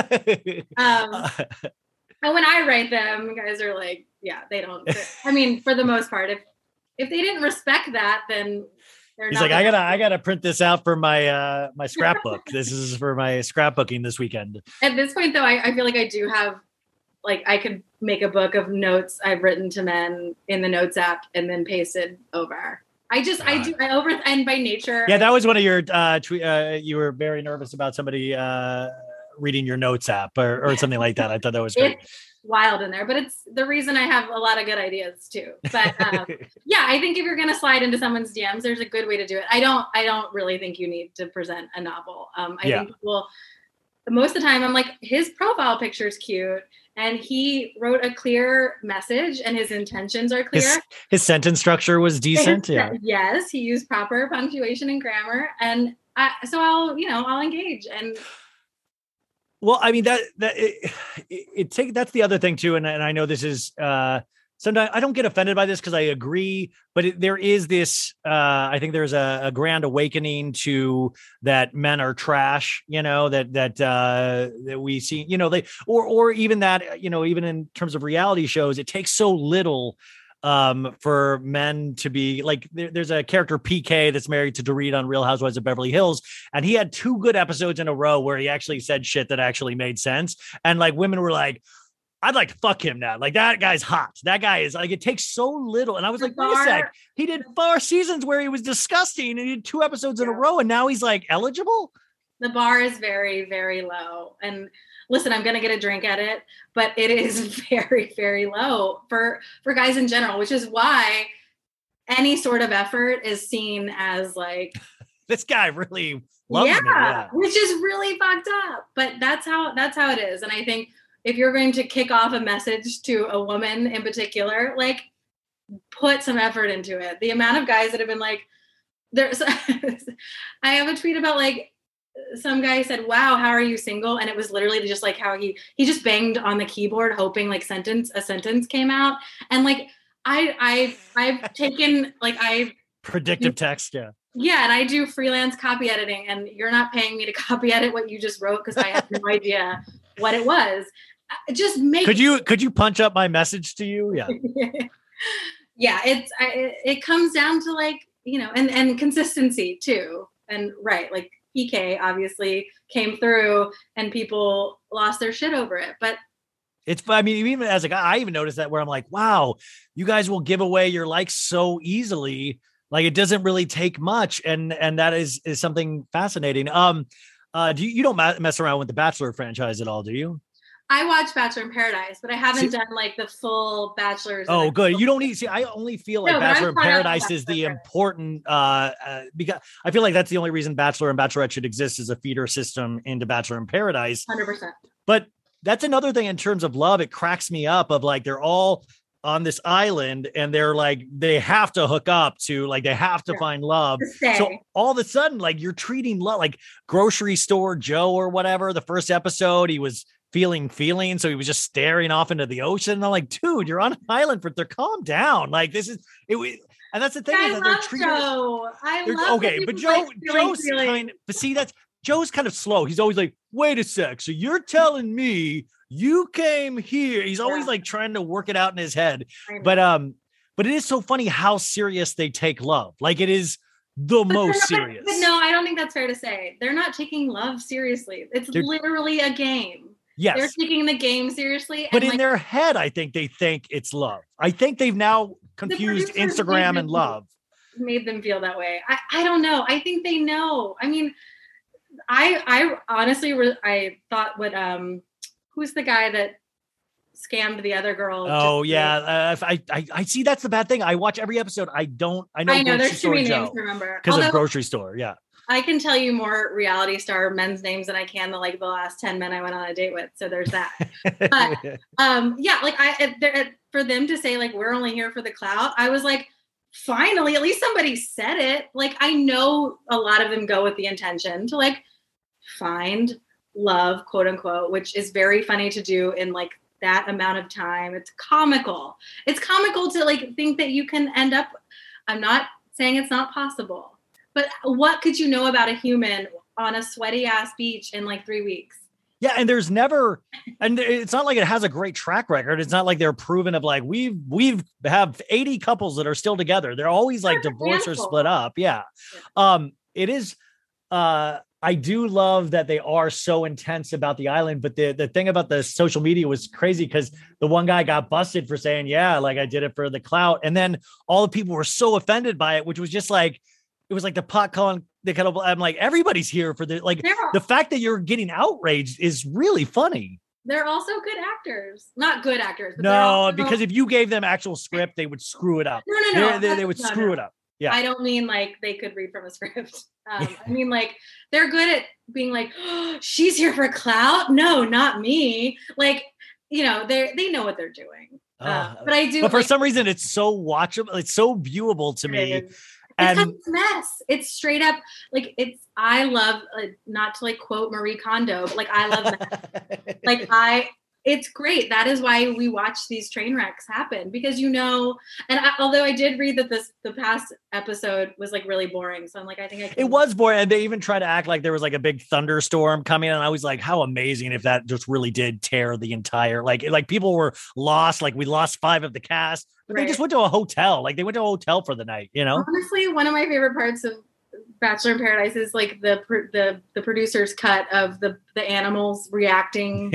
um And when I write them, guys are like, yeah, they don't. I mean, for the most part, if if they didn't respect that, then they're He's not. like, I gotta, I gotta print this out for my uh my scrapbook. This is for my scrapbooking this weekend. At this point, though, I, I feel like I do have, like, I could make a book of notes I've written to men in the notes app and then pasted over. I just, I do, I over, and by nature. Yeah, that was one of your uh, tweet. Uh, you were very nervous about somebody uh reading your notes app or, or something like that. I thought that was great. It's wild in there, but it's the reason I have a lot of good ideas too. But um, yeah, I think if you're gonna slide into someone's D Ms, there's a good way to do it. I don't, I don't really think you need to present a novel. Um, I Yeah. think people, most of the time, I'm like, his profile picture is cute, and he wrote a clear message, and his intentions are clear. His, his sentence structure was decent. Yeah. Yes, he used proper punctuation and grammar, and I, so I'll, you know, I'll engage. And Well, I mean that that it, it, it take that's the other thing too, and, and I know this is uh, sometimes I don't get offended by this because I agree, but it, there is this. Uh, I think there's a, a grand awakening to that men are trash. You know that that uh, that we see. You know they or or even that you know even in terms of reality shows, it takes so little. Um, for men to be like, there, there's a character P K that's married to Dorit on Real Housewives of Beverly Hills, and he had two good episodes in a row where he actually said shit that actually made sense, and like women were like, "I'd like to fuck him now." Like that guy's hot. That guy is like, it takes so little, and I was like, "Wait a sec." He did four seasons where he was disgusting, and he did two episodes in a row, and now he's like eligible. The bar is very, very low. And listen, I'm going to get a drink at it, but it is very, very low for, for guys in general, which is why any sort of effort is seen as like, this guy really loves yeah, me. Yeah. which is really fucked up, but that's how, that's how it is. And I think if you're going to kick off a message to a woman in particular, like put some effort into it. The amount of guys that have been like, there's, I have a tweet about like, some guy said, wow, how are you single? And it was literally just like how he, he just banged on the keyboard, hoping like sentence, a sentence came out. And like, I, I, I've taken like, I predictive text. Yeah. Yeah. And I do freelance copy editing, and you're not paying me to copy edit what you just wrote, cause I have no idea what it was. Just make Could you, could you punch up my message to you? Yeah. yeah. It's, I, it, it comes down to like, you know, and, and consistency too. And right. Like, P K obviously came through and people lost their shit over it. But it's, I mean, even as a guy, I even noticed that where I'm like, wow, you guys will give away your likes so easily. Like it doesn't really take much. And, and that is, is something fascinating. Um, uh, do you, you don't mess around with the Bachelor franchise at all, do you? I watch Bachelor in Paradise, but I haven't See, done like the full Bachelors. Oh, good. You don't need see. I only feel like No, but I'm Bachelor in caught up on Paradise is the important uh, uh because I feel like that's the only reason Bachelor and Bachelorette should exist as a feeder system into Bachelor in Paradise. one hundred percent. But that's another thing in terms of love. It cracks me up of like they're all on this island and they're like, they have to hook up to like, they have to Yeah. find love. To stay. So all of a sudden, like you're treating love, like grocery store Joe or whatever. The first episode, he was feeling feelings. So he was just staring off into the ocean. And I'm like, dude, you're on an island for they're calm down. Like this is it. was- And that's the thing I is that they're love treating Joe. I they're- love okay, that but he Joe, likes feeling Joe's feelings. kind of, but see, that's Joe's kind of slow. He's always like, wait a sec. So you're telling me you came here. He's always Yeah. like trying to work it out in his head. I know. But um, but it is so funny how serious they take love. Like it is the But they're most not- serious. But no, I don't think that's fair to say. They're not taking love seriously. It's They're- literally a game. Yes. They're taking the game seriously. But and, in like, their head, I think they think it's love. I think they've now confused producers Instagram made and them- love. made them feel that way. I, I don't know. I think they know. I mean, I I honestly re- I thought what um who's the guy that scammed the other girl? Oh just- yeah, uh, if I, I I see that's the bad thing. I watch every episode. I don't. I know. I know Grocery there's too Store many Joe names to remember. because of Although grocery store. Yeah. I can tell you more reality star men's names than I can the like the last ten men I went on a date with. So there's that. But um yeah, like I it- there- it- for them to say like we're only here for the clout, I was like, finally, at least somebody said it. Like I know a lot of them go with the intention to like find love, quote unquote, which is very funny to do in like that amount of time. It's comical. It's comical to like think that you can end up. I'm not saying it's not possible, but what could you know about a human on a sweaty ass beach in like three weeks? Yeah, and there's never, and it's not like it has a great track record. It's not like they're proven of like we've we've have eighty couples that are still together. They're always like There's a divorced or handful. split up. Yeah, um, it is. Uh, I do love that they are so intense about the island, but the the thing about the social media was crazy because the one guy got busted for saying, "Yeah, like I did it for the clout," and then all the people were so offended by it, which was just like. It was like the pot calling the kettle. I'm like, everybody's here for the like They're, the fact that you're getting outraged is really funny. they're also good actors, not good actors. But they're No, also- because if you gave them actual script, they would screw it up. no, no, no, They're- they, they that's- would no, screw no. it up. Yeah. I don't mean like they could read from a script. Um, I mean like they're good at being like, oh, she's here for clout. No, not me. Like, you know, they they know what they're doing. Uh, Uh, but I do. but for like, some reason, it's so watchable. It's so viewable to me. it is. It's And kind of a mess. It's straight up like it's. I love uh, not to like quote Marie Kondo, but like I love that. like I. It's great. That is why we watch these train wrecks happen because you know. And I, although I did read that this the past episode was like really boring, so I'm like I think I can. it was boring. And they even try to act like there was like a big thunderstorm coming. And I was like, how amazing if that just really did tear the entire, like, like people were lost. Like we lost five of the cast, but they Right. just went to a hotel. Like they went to a hotel for the night, you know? Honestly, one of my favorite parts of Bachelor in Paradise is like the pr- the the producer's cut of the the animals reacting.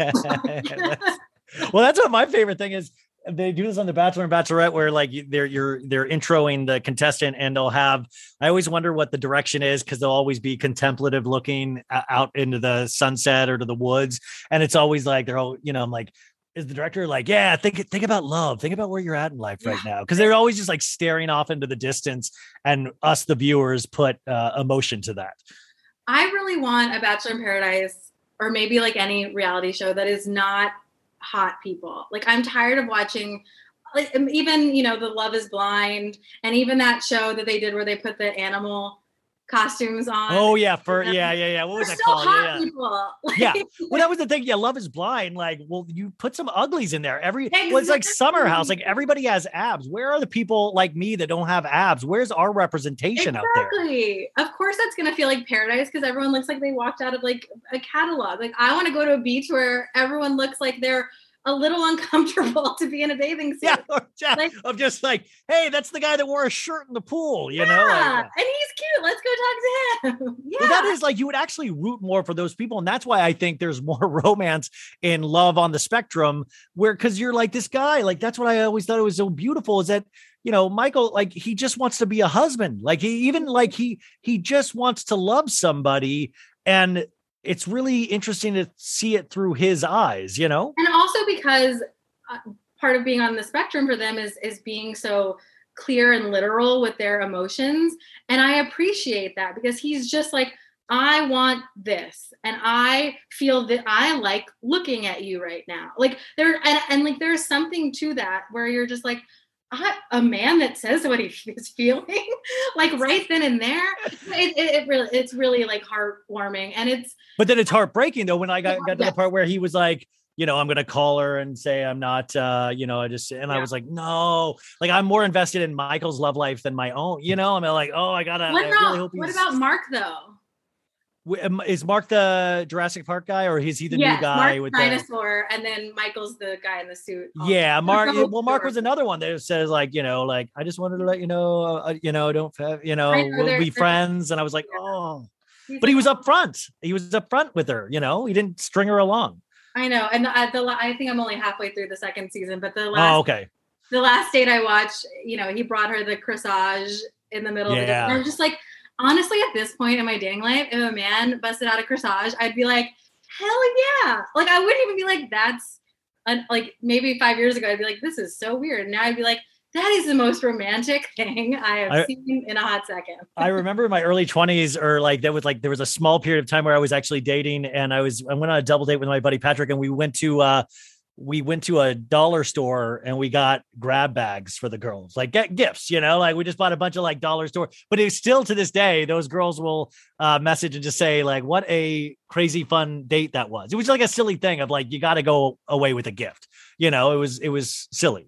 That's- well, that's what my favorite thing is. They do this on The Bachelor and Bachelorette, where like you- they're you're they're introing the contestant, and they'll have. I always wonder what the direction is because they'll always be contemplative, looking o- out into the sunset or to the woods, and it's always like they're all you know. I'm like, is the director like, yeah, think think about love, think about where you're at in life right now, because they're always just like staring off into the distance, and us the viewers put uh, emotion to that. I really want a Bachelor in Paradise, or maybe like any reality show that is not hot people. Like I'm tired of watching, like um, even you know the Love Is Blind, and even that show that they did where they put the animal costumes on. Oh yeah, for yeah yeah yeah. What was They're that still called? hot Yeah, yeah. people. Like, Yeah. Well, that was the thing. Yeah, Love Is Blind. Like, well, you put some uglies in there. Every well, it's like Summer House. Like everybody has abs. Where are the people like me that don't have abs? Where's our representation out there? Exactly. Of course, that's gonna feel like paradise because everyone looks like they walked out of like a catalog. Like I want to go to a beach where everyone looks like they're a little uncomfortable to be in a bathing suit. Yeah, or just, Like- of just like, hey, that's the guy that wore a shirt in the pool. You know, Yeah, like, and he's cute. Let's go talk to him. Yeah. well, that is like you would actually root more for those people, and that's why I think there's more romance in Love on the Spectrum, where because you're like this guy, like that's what I always thought it was so beautiful is that you know Michael, like he just wants to be a husband, like he even like he he just wants to love somebody, and it's really interesting to see it through his eyes, you know. And also because uh, part of being on the spectrum for them is is being so clear and literal with their emotions, and I appreciate that because he's just like I want this, and I feel that I like looking at you right now. Like there, and, and like there's something to that where you're just like, I, a man that says what he is feeling, like right then and there. It, it, it really, it's really like heartwarming, and it's. But then it's heartbreaking though when I got, got to yes. the part where he was like, you know, I'm going to call her and say I'm not, uh, you know, I just, and yeah. I was like, no, like I'm more invested in Michael's love life than my own, you know, I'm like, oh, I gotta. What I about, really hope what about Mark though? Is Mark the Jurassic Park guy, or is he the yes, new guy Mark with dinosaur, the... and then Michael's the guy in the suit? Yeah, Mark. Well, Mark was another one that says like, you know, like I just wanted to let you know, uh, you know, don't, you know, know we'll be friends. And I was like, oh, He's but he was up front. He was up front with her. You know, he didn't string her along. I know, and the, the I think I'm only halfway through the second season, but the last, oh, okay, the last date I watched, you know, he brought her the corsage in the middle. Yeah. of the day. And I'm just like. Honestly, at this point in my dating life, if a man busted out a corsage, I'd be like, hell yeah. Like, I wouldn't even be like, that's, un-. like, maybe five years ago, I'd be like, this is so weird. Now I'd be like, that is the most romantic thing I have I, seen in a hot second. I remember in my early twenties, or like, that was like, there was a small period of time where I was actually dating, and I was, I went on a double date with my buddy Patrick, and we went to, uh, we went to a dollar store and we got grab bags for the girls, like get gifts, you know, like we just bought a bunch of like dollar store, but it's still to this day, those girls will uh, message and just say like, what a crazy fun date that was. It was like a silly thing of like, you got to go away with a gift. You know, it was, it was silly.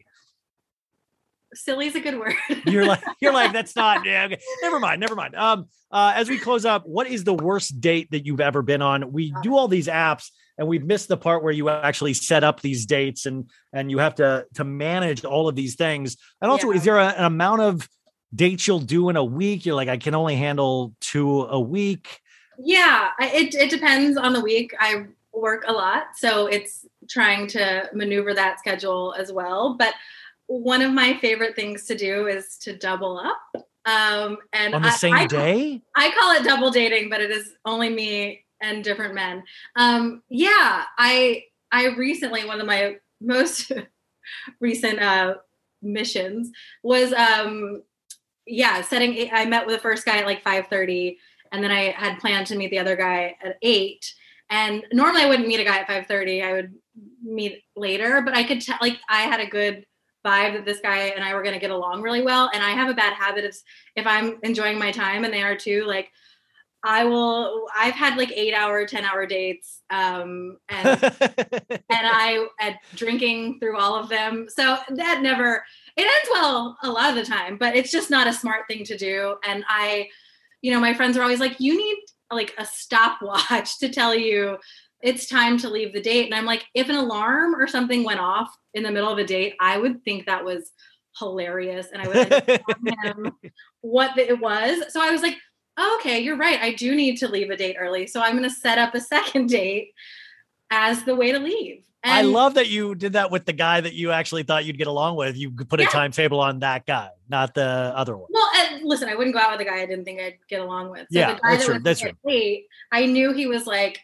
Silly is a good word. You're like, you're like, that's not, yeah, okay. Never mind. Never mind. Um, uh, as we close up, what is the worst date that you've ever been on? We do all these apps, and we've missed the part where you actually set up these dates and, and you have to, to manage all of these things. And also, yeah. is there a, an amount of dates you'll do in a week? You're like, I can only handle two a week. Yeah, it, it depends on the week. I work a lot, so it's trying to maneuver that schedule as well. But one of my favorite things to do is to double up. Um, and on the I, same I, day? I call it double dating, but it is only me and different men. Um, yeah, I I recently, one of my most recent uh, missions was, um, yeah, setting, I met with the first guy at like five thirty, and then I had planned to meet the other guy at eight. And normally I wouldn't meet a guy at five thirty. I would meet later, but I could tell, like, I had a good vibe that this guy and I were going to get along really well. And I have a bad habit of, if I'm enjoying my time and they are too, like, I will, I've had like eight hour, ten hour dates. Um, and, and I, at drinking through all of them. So that never, it ends well a lot of the time, but it's just not a smart thing to do. And I, you know, my friends are always like, you need like a stopwatch to tell you it's time to leave the date. And I'm like, if an alarm or something went off in the middle of a date, I would think that was hilarious. And I would like, tell him what it was. So I was like, oh, okay, you're right. I do need to leave a date early. So I'm going to set up a second date as the way to leave. And I love that you did that with the guy that you actually thought you'd get along with. You put yeah. a timetable on that guy, not the other one. Well, and listen, I wouldn't go out with a guy I didn't think I'd get along with. So yeah, the guy that's that true. That's true. Date, I knew he was like,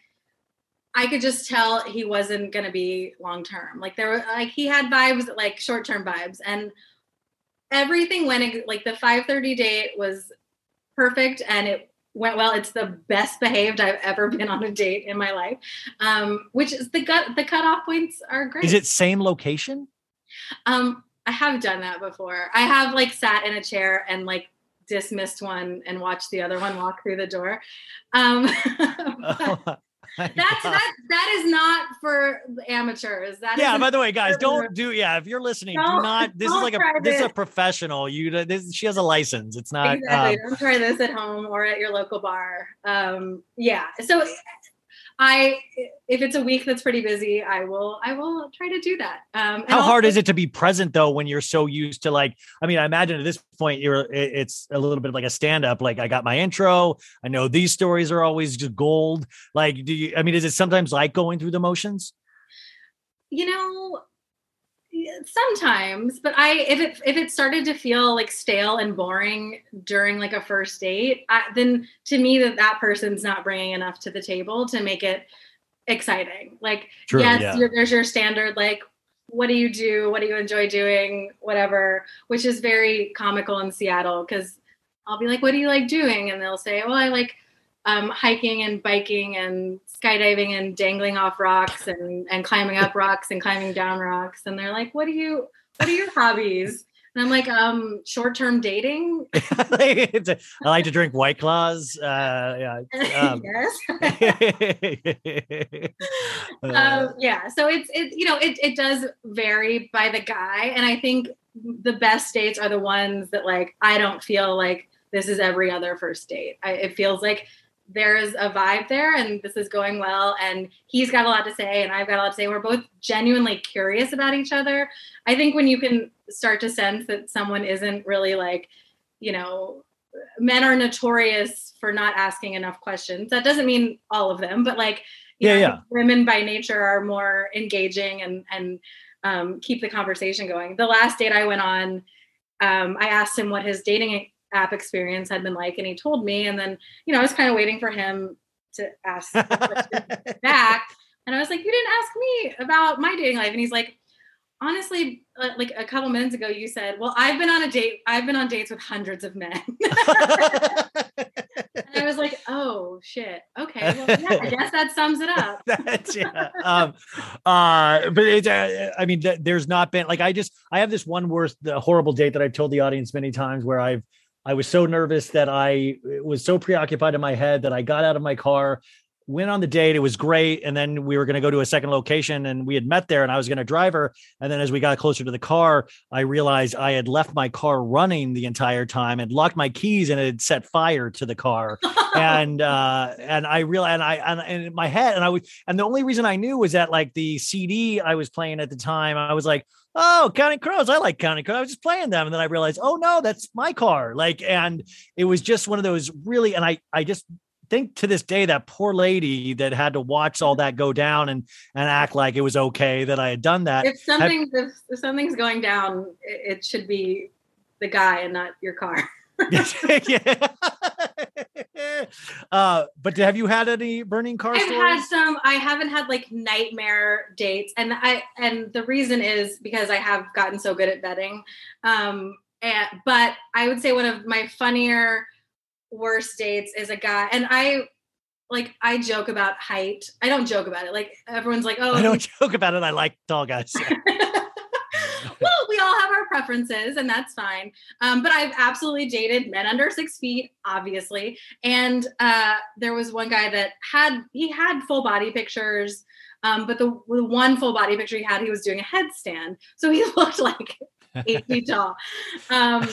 I could just tell he wasn't going to be long-term. Like there were like, he had vibes, like short-term vibes, and everything went like the five thirty date was perfect. And it went well. It's the best behaved I've ever been on a date in my life. Um, which is the gut, the cutoff points are great. Is it same location? Um, I have done that before. I have like sat in a chair and like dismissed one and watched the other one walk through the door. Um, but, That's that. That is not for amateurs. That yeah. By the way, guys, don't do. Yeah, if you're listening, do not. This is like a. This is a professional. You. This. She has a license. It's not. Exactly. Um, don't try this at home or at your local bar. Um. Yeah. So, I. If it's a week that's pretty busy, I will. I will try to do that. Um. How also, hard is it to be present though when you're so used to like? I mean, I imagine at this point you're. It's a little bit of like a stand-up. Like I got my intro. I know these stories are always just gold. Like, do you? I mean, is it sometimes like going through the motions? You know, sometimes. But I, if it if it started to feel like stale and boring during like a first date, I, then to me that that person's not bringing enough to the table to make it exciting. Like, True, yes, yeah. you're, there's your standard, like, what do you do? What do you enjoy doing? Whatever, which is very comical in Seattle because I'll be like, what do you like doing? And they'll say, well, I like um, hiking and biking and skydiving and dangling off rocks and, and climbing up rocks and climbing down rocks. And they're like, what do you, what are your hobbies? And I'm like, um, short-term dating. It's a, I like to drink White Claws. Uh, yeah. Um, yes. um, yeah. So it's, it, you know, it, it does vary by the guy. And I think the best dates are the ones that like, I don't feel like this is every other first date. I, it feels like there's a vibe there and this is going well. And he's got a lot to say and I've got a lot to say. We're both genuinely curious about each other. I think when you can start to sense that someone isn't really like, you know, men are notorious for not asking enough questions. That doesn't mean all of them, but like, you yeah, know, yeah. women by nature are more engaging and, and um, keep the conversation going. The last date I went on, um, I asked him what his dating app experience had been like, and he told me, and then, you know, I was kind of waiting for him to ask the question back. And I was like, you didn't ask me about my dating life. And he's like, honestly, like a couple minutes ago, you said, well, I've been on a date. I've been on dates with hundreds of men. And I was like, oh shit. Okay. Well, yeah, I guess that sums it up. That's, yeah. Um, uh, but it's, uh, I mean, th- there's not been like, I just, I have this one worst, the horrible date that I've told the audience many times where I've, I was so nervous that I was so preoccupied in my head that I got out of my car, went on the date. It was great. And then we were going to go to a second location and we had met there and I was going to drive her. And then as we got closer to the car, I realized I had left my car running the entire time and locked my keys and it had set fire to the car. and, uh, and I realized, and I, and, and in my head, and I was, and the only reason I knew was that like the C D I was playing at the time, I was like, oh, Counting Crows. I like Counting Crows. I was just playing them. And then I realized, oh no, that's my car. Like, and it was just one of those really, and I, I just think to this day, that poor lady that had to watch all that go down and, and act like it was okay that I had done that. If something, if, if something's going down, it, it should be the guy and not your car. yeah. uh, but have you had any burning car I've stories? had some. I haven't had like nightmare dates, and I and the reason is because I have gotten so good at vetting. Um, and, but I would say one of my funnier, worst dates is a guy, and I like I joke about height. I don't joke about it. Like everyone's like, oh, I don't joke about it. I like tall guys. Well, we all have our preferences and that's fine. Um, but I've absolutely dated men under six feet, obviously. And uh, there was one guy that had, he had full body pictures. Um, but the, the one full body picture he had, he was doing a headstand. So he looked like eight feet tall. Um,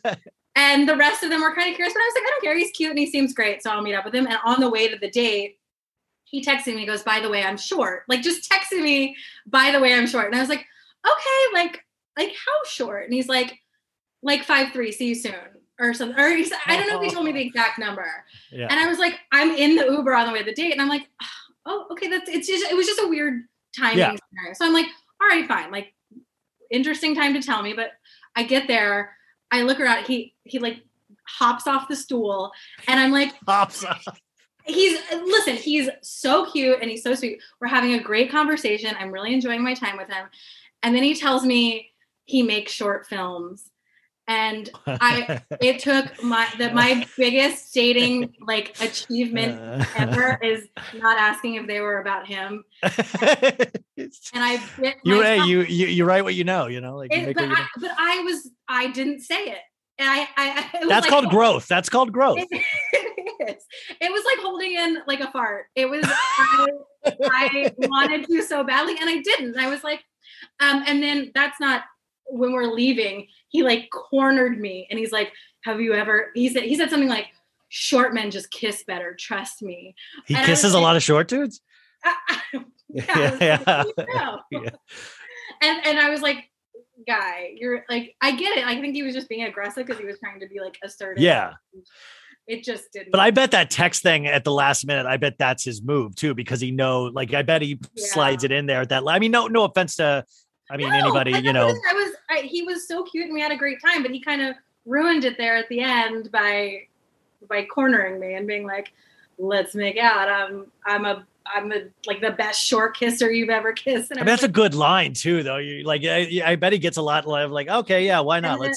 and the rest of them were kind of curious, but I was like, I don't care. He's cute and he seems great. So I'll meet up with him. And on the way to the date, he texted me, he goes, by the way, I'm short. Like just texted me, by the way, I'm short. And I was like, okay, like, like how short? And he's like, like five, three, see you soon or something. Or he's, I don't know if he told me the exact number. Yeah. And I was like, I'm in the Uber on the way to the date. And I'm like, oh, okay. That's, it's just, it was just a weird timing yeah. scenario. So I'm like, all right, fine. Like interesting time to tell me, but I get there, I look around, he, he like hops off the stool and I'm like, hops off. He's listen, he's so cute and he's so sweet. We're having a great conversation. I'm really enjoying my time with him. And then he tells me he makes short films. And I, it took my, that my biggest dating like achievement ever is not asking if they were about him. And I bit you, hey, you, you, you write what you know, you know, like, you it, make but, what you I, know. but I was, I didn't say it. And I, I, it was that's like, called growth. That's called growth. It, it is. It was like holding in like a fart. It was, I, I wanted to so badly and I didn't. I was like, um, and then that's not, when we're leaving, he like cornered me and he's like, have you ever, he said, he said something like, short men just kiss better. Trust me. He and kisses like, a lot of short dudes. I, I, yeah. yeah, I was yeah. like, no. yeah. And, and I was like, guy, you're like, I get it. I think he was just being aggressive because he was trying to be like assertive. Yeah. It just didn't. But I bet that text thing at the last minute, I bet that's his move too, because he know, like, I bet he yeah. slides it in there at that. I mean, no, no offense to, I mean, no, anybody, you know, I was, I, he was so cute and we had a great time, but he kind of ruined it there at the end by, by cornering me and being like, let's make out. I'm, I'm a, I'm a, like the best short kisser you've ever kissed. And I mean, that's like, a good line too, though. You like, I, I bet he gets a lot of like, okay, yeah, why not? Let's see.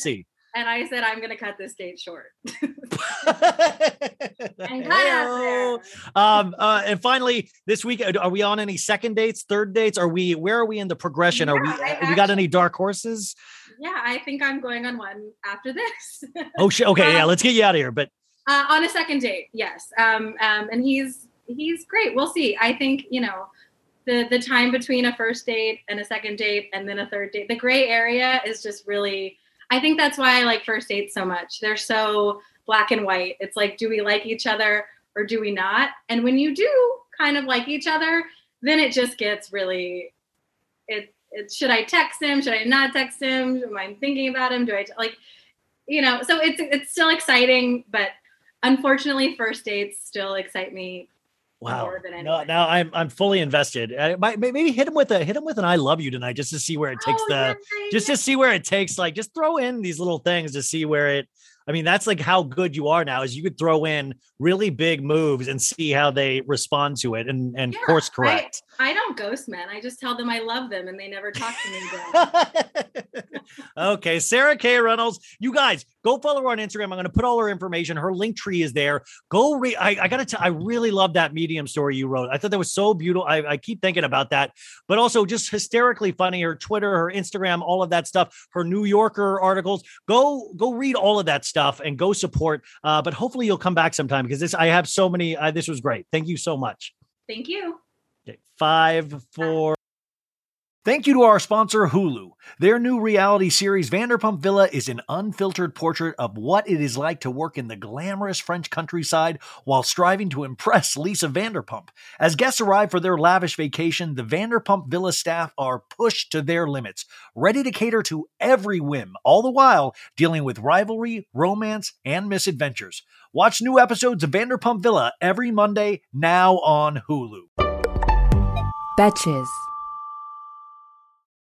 And I said, I'm going to cut this date short. And cut out there. Um, uh, and finally, this week, are we on any second dates, third dates? Are we, where are we in the progression? Yeah, are we, I we got actually- any dark horses? Yeah, I think I'm going on one after this. Oh shit. Okay. Yeah. Um, Let's get you out of here. But Uh, on a second date, yes. Um, um, and he's he's great. We'll see. I think, you know, the the time between a first date and a second date and then a third date, the gray area is just really, I think that's why I like first dates so much. They're so black and white. It's like, do we like each other or do we not? And when you do kind of like each other, then it just gets really, it, it should I text him? Should I not text him? Am I thinking about him? Do I like, you know, so it's it's still exciting, but unfortunately, first dates still excite me wow. more than anything. No, now I'm I'm fully invested. Uh, might- maybe hit him with a hit him with an "I love you" tonight, just to see where it takes Oh, the, yeah, just yeah. to see where it takes. Like, just throw in these little things to see where it. I mean, that's like how good you are now. Is you could throw in really big moves and see how they respond to it, and and Yeah, course correct. I, I don't ghost men. I just tell them I love them and they never talk to me again. Okay, Sarah K. Reynolds, you guys go follow her on Instagram. I'm going to put all her information. Her link tree is there. Go read. I, I got to tell, I really love that Medium story you wrote. I thought that was so beautiful. I, I keep thinking about that, but also just hysterically funny. Her Twitter, her Instagram, all of that stuff. Her New Yorker articles. Go go read all of that stuff and go support. Uh, but hopefully you'll come back sometime because this I have so many. Uh, this was great. Thank you so much. Thank you. Okay, five, four. Thank you to our sponsor, Hulu. Their new reality series, Vanderpump Villa, is an unfiltered portrait of what it is like to work in the glamorous French countryside while striving to impress Lisa Vanderpump. As guests arrive for their lavish vacation, the Vanderpump Villa staff are pushed to their limits, ready to cater to every whim, all the while dealing with rivalry, romance, and misadventures. Watch new episodes of Vanderpump Villa every Monday, now on Hulu. Betches.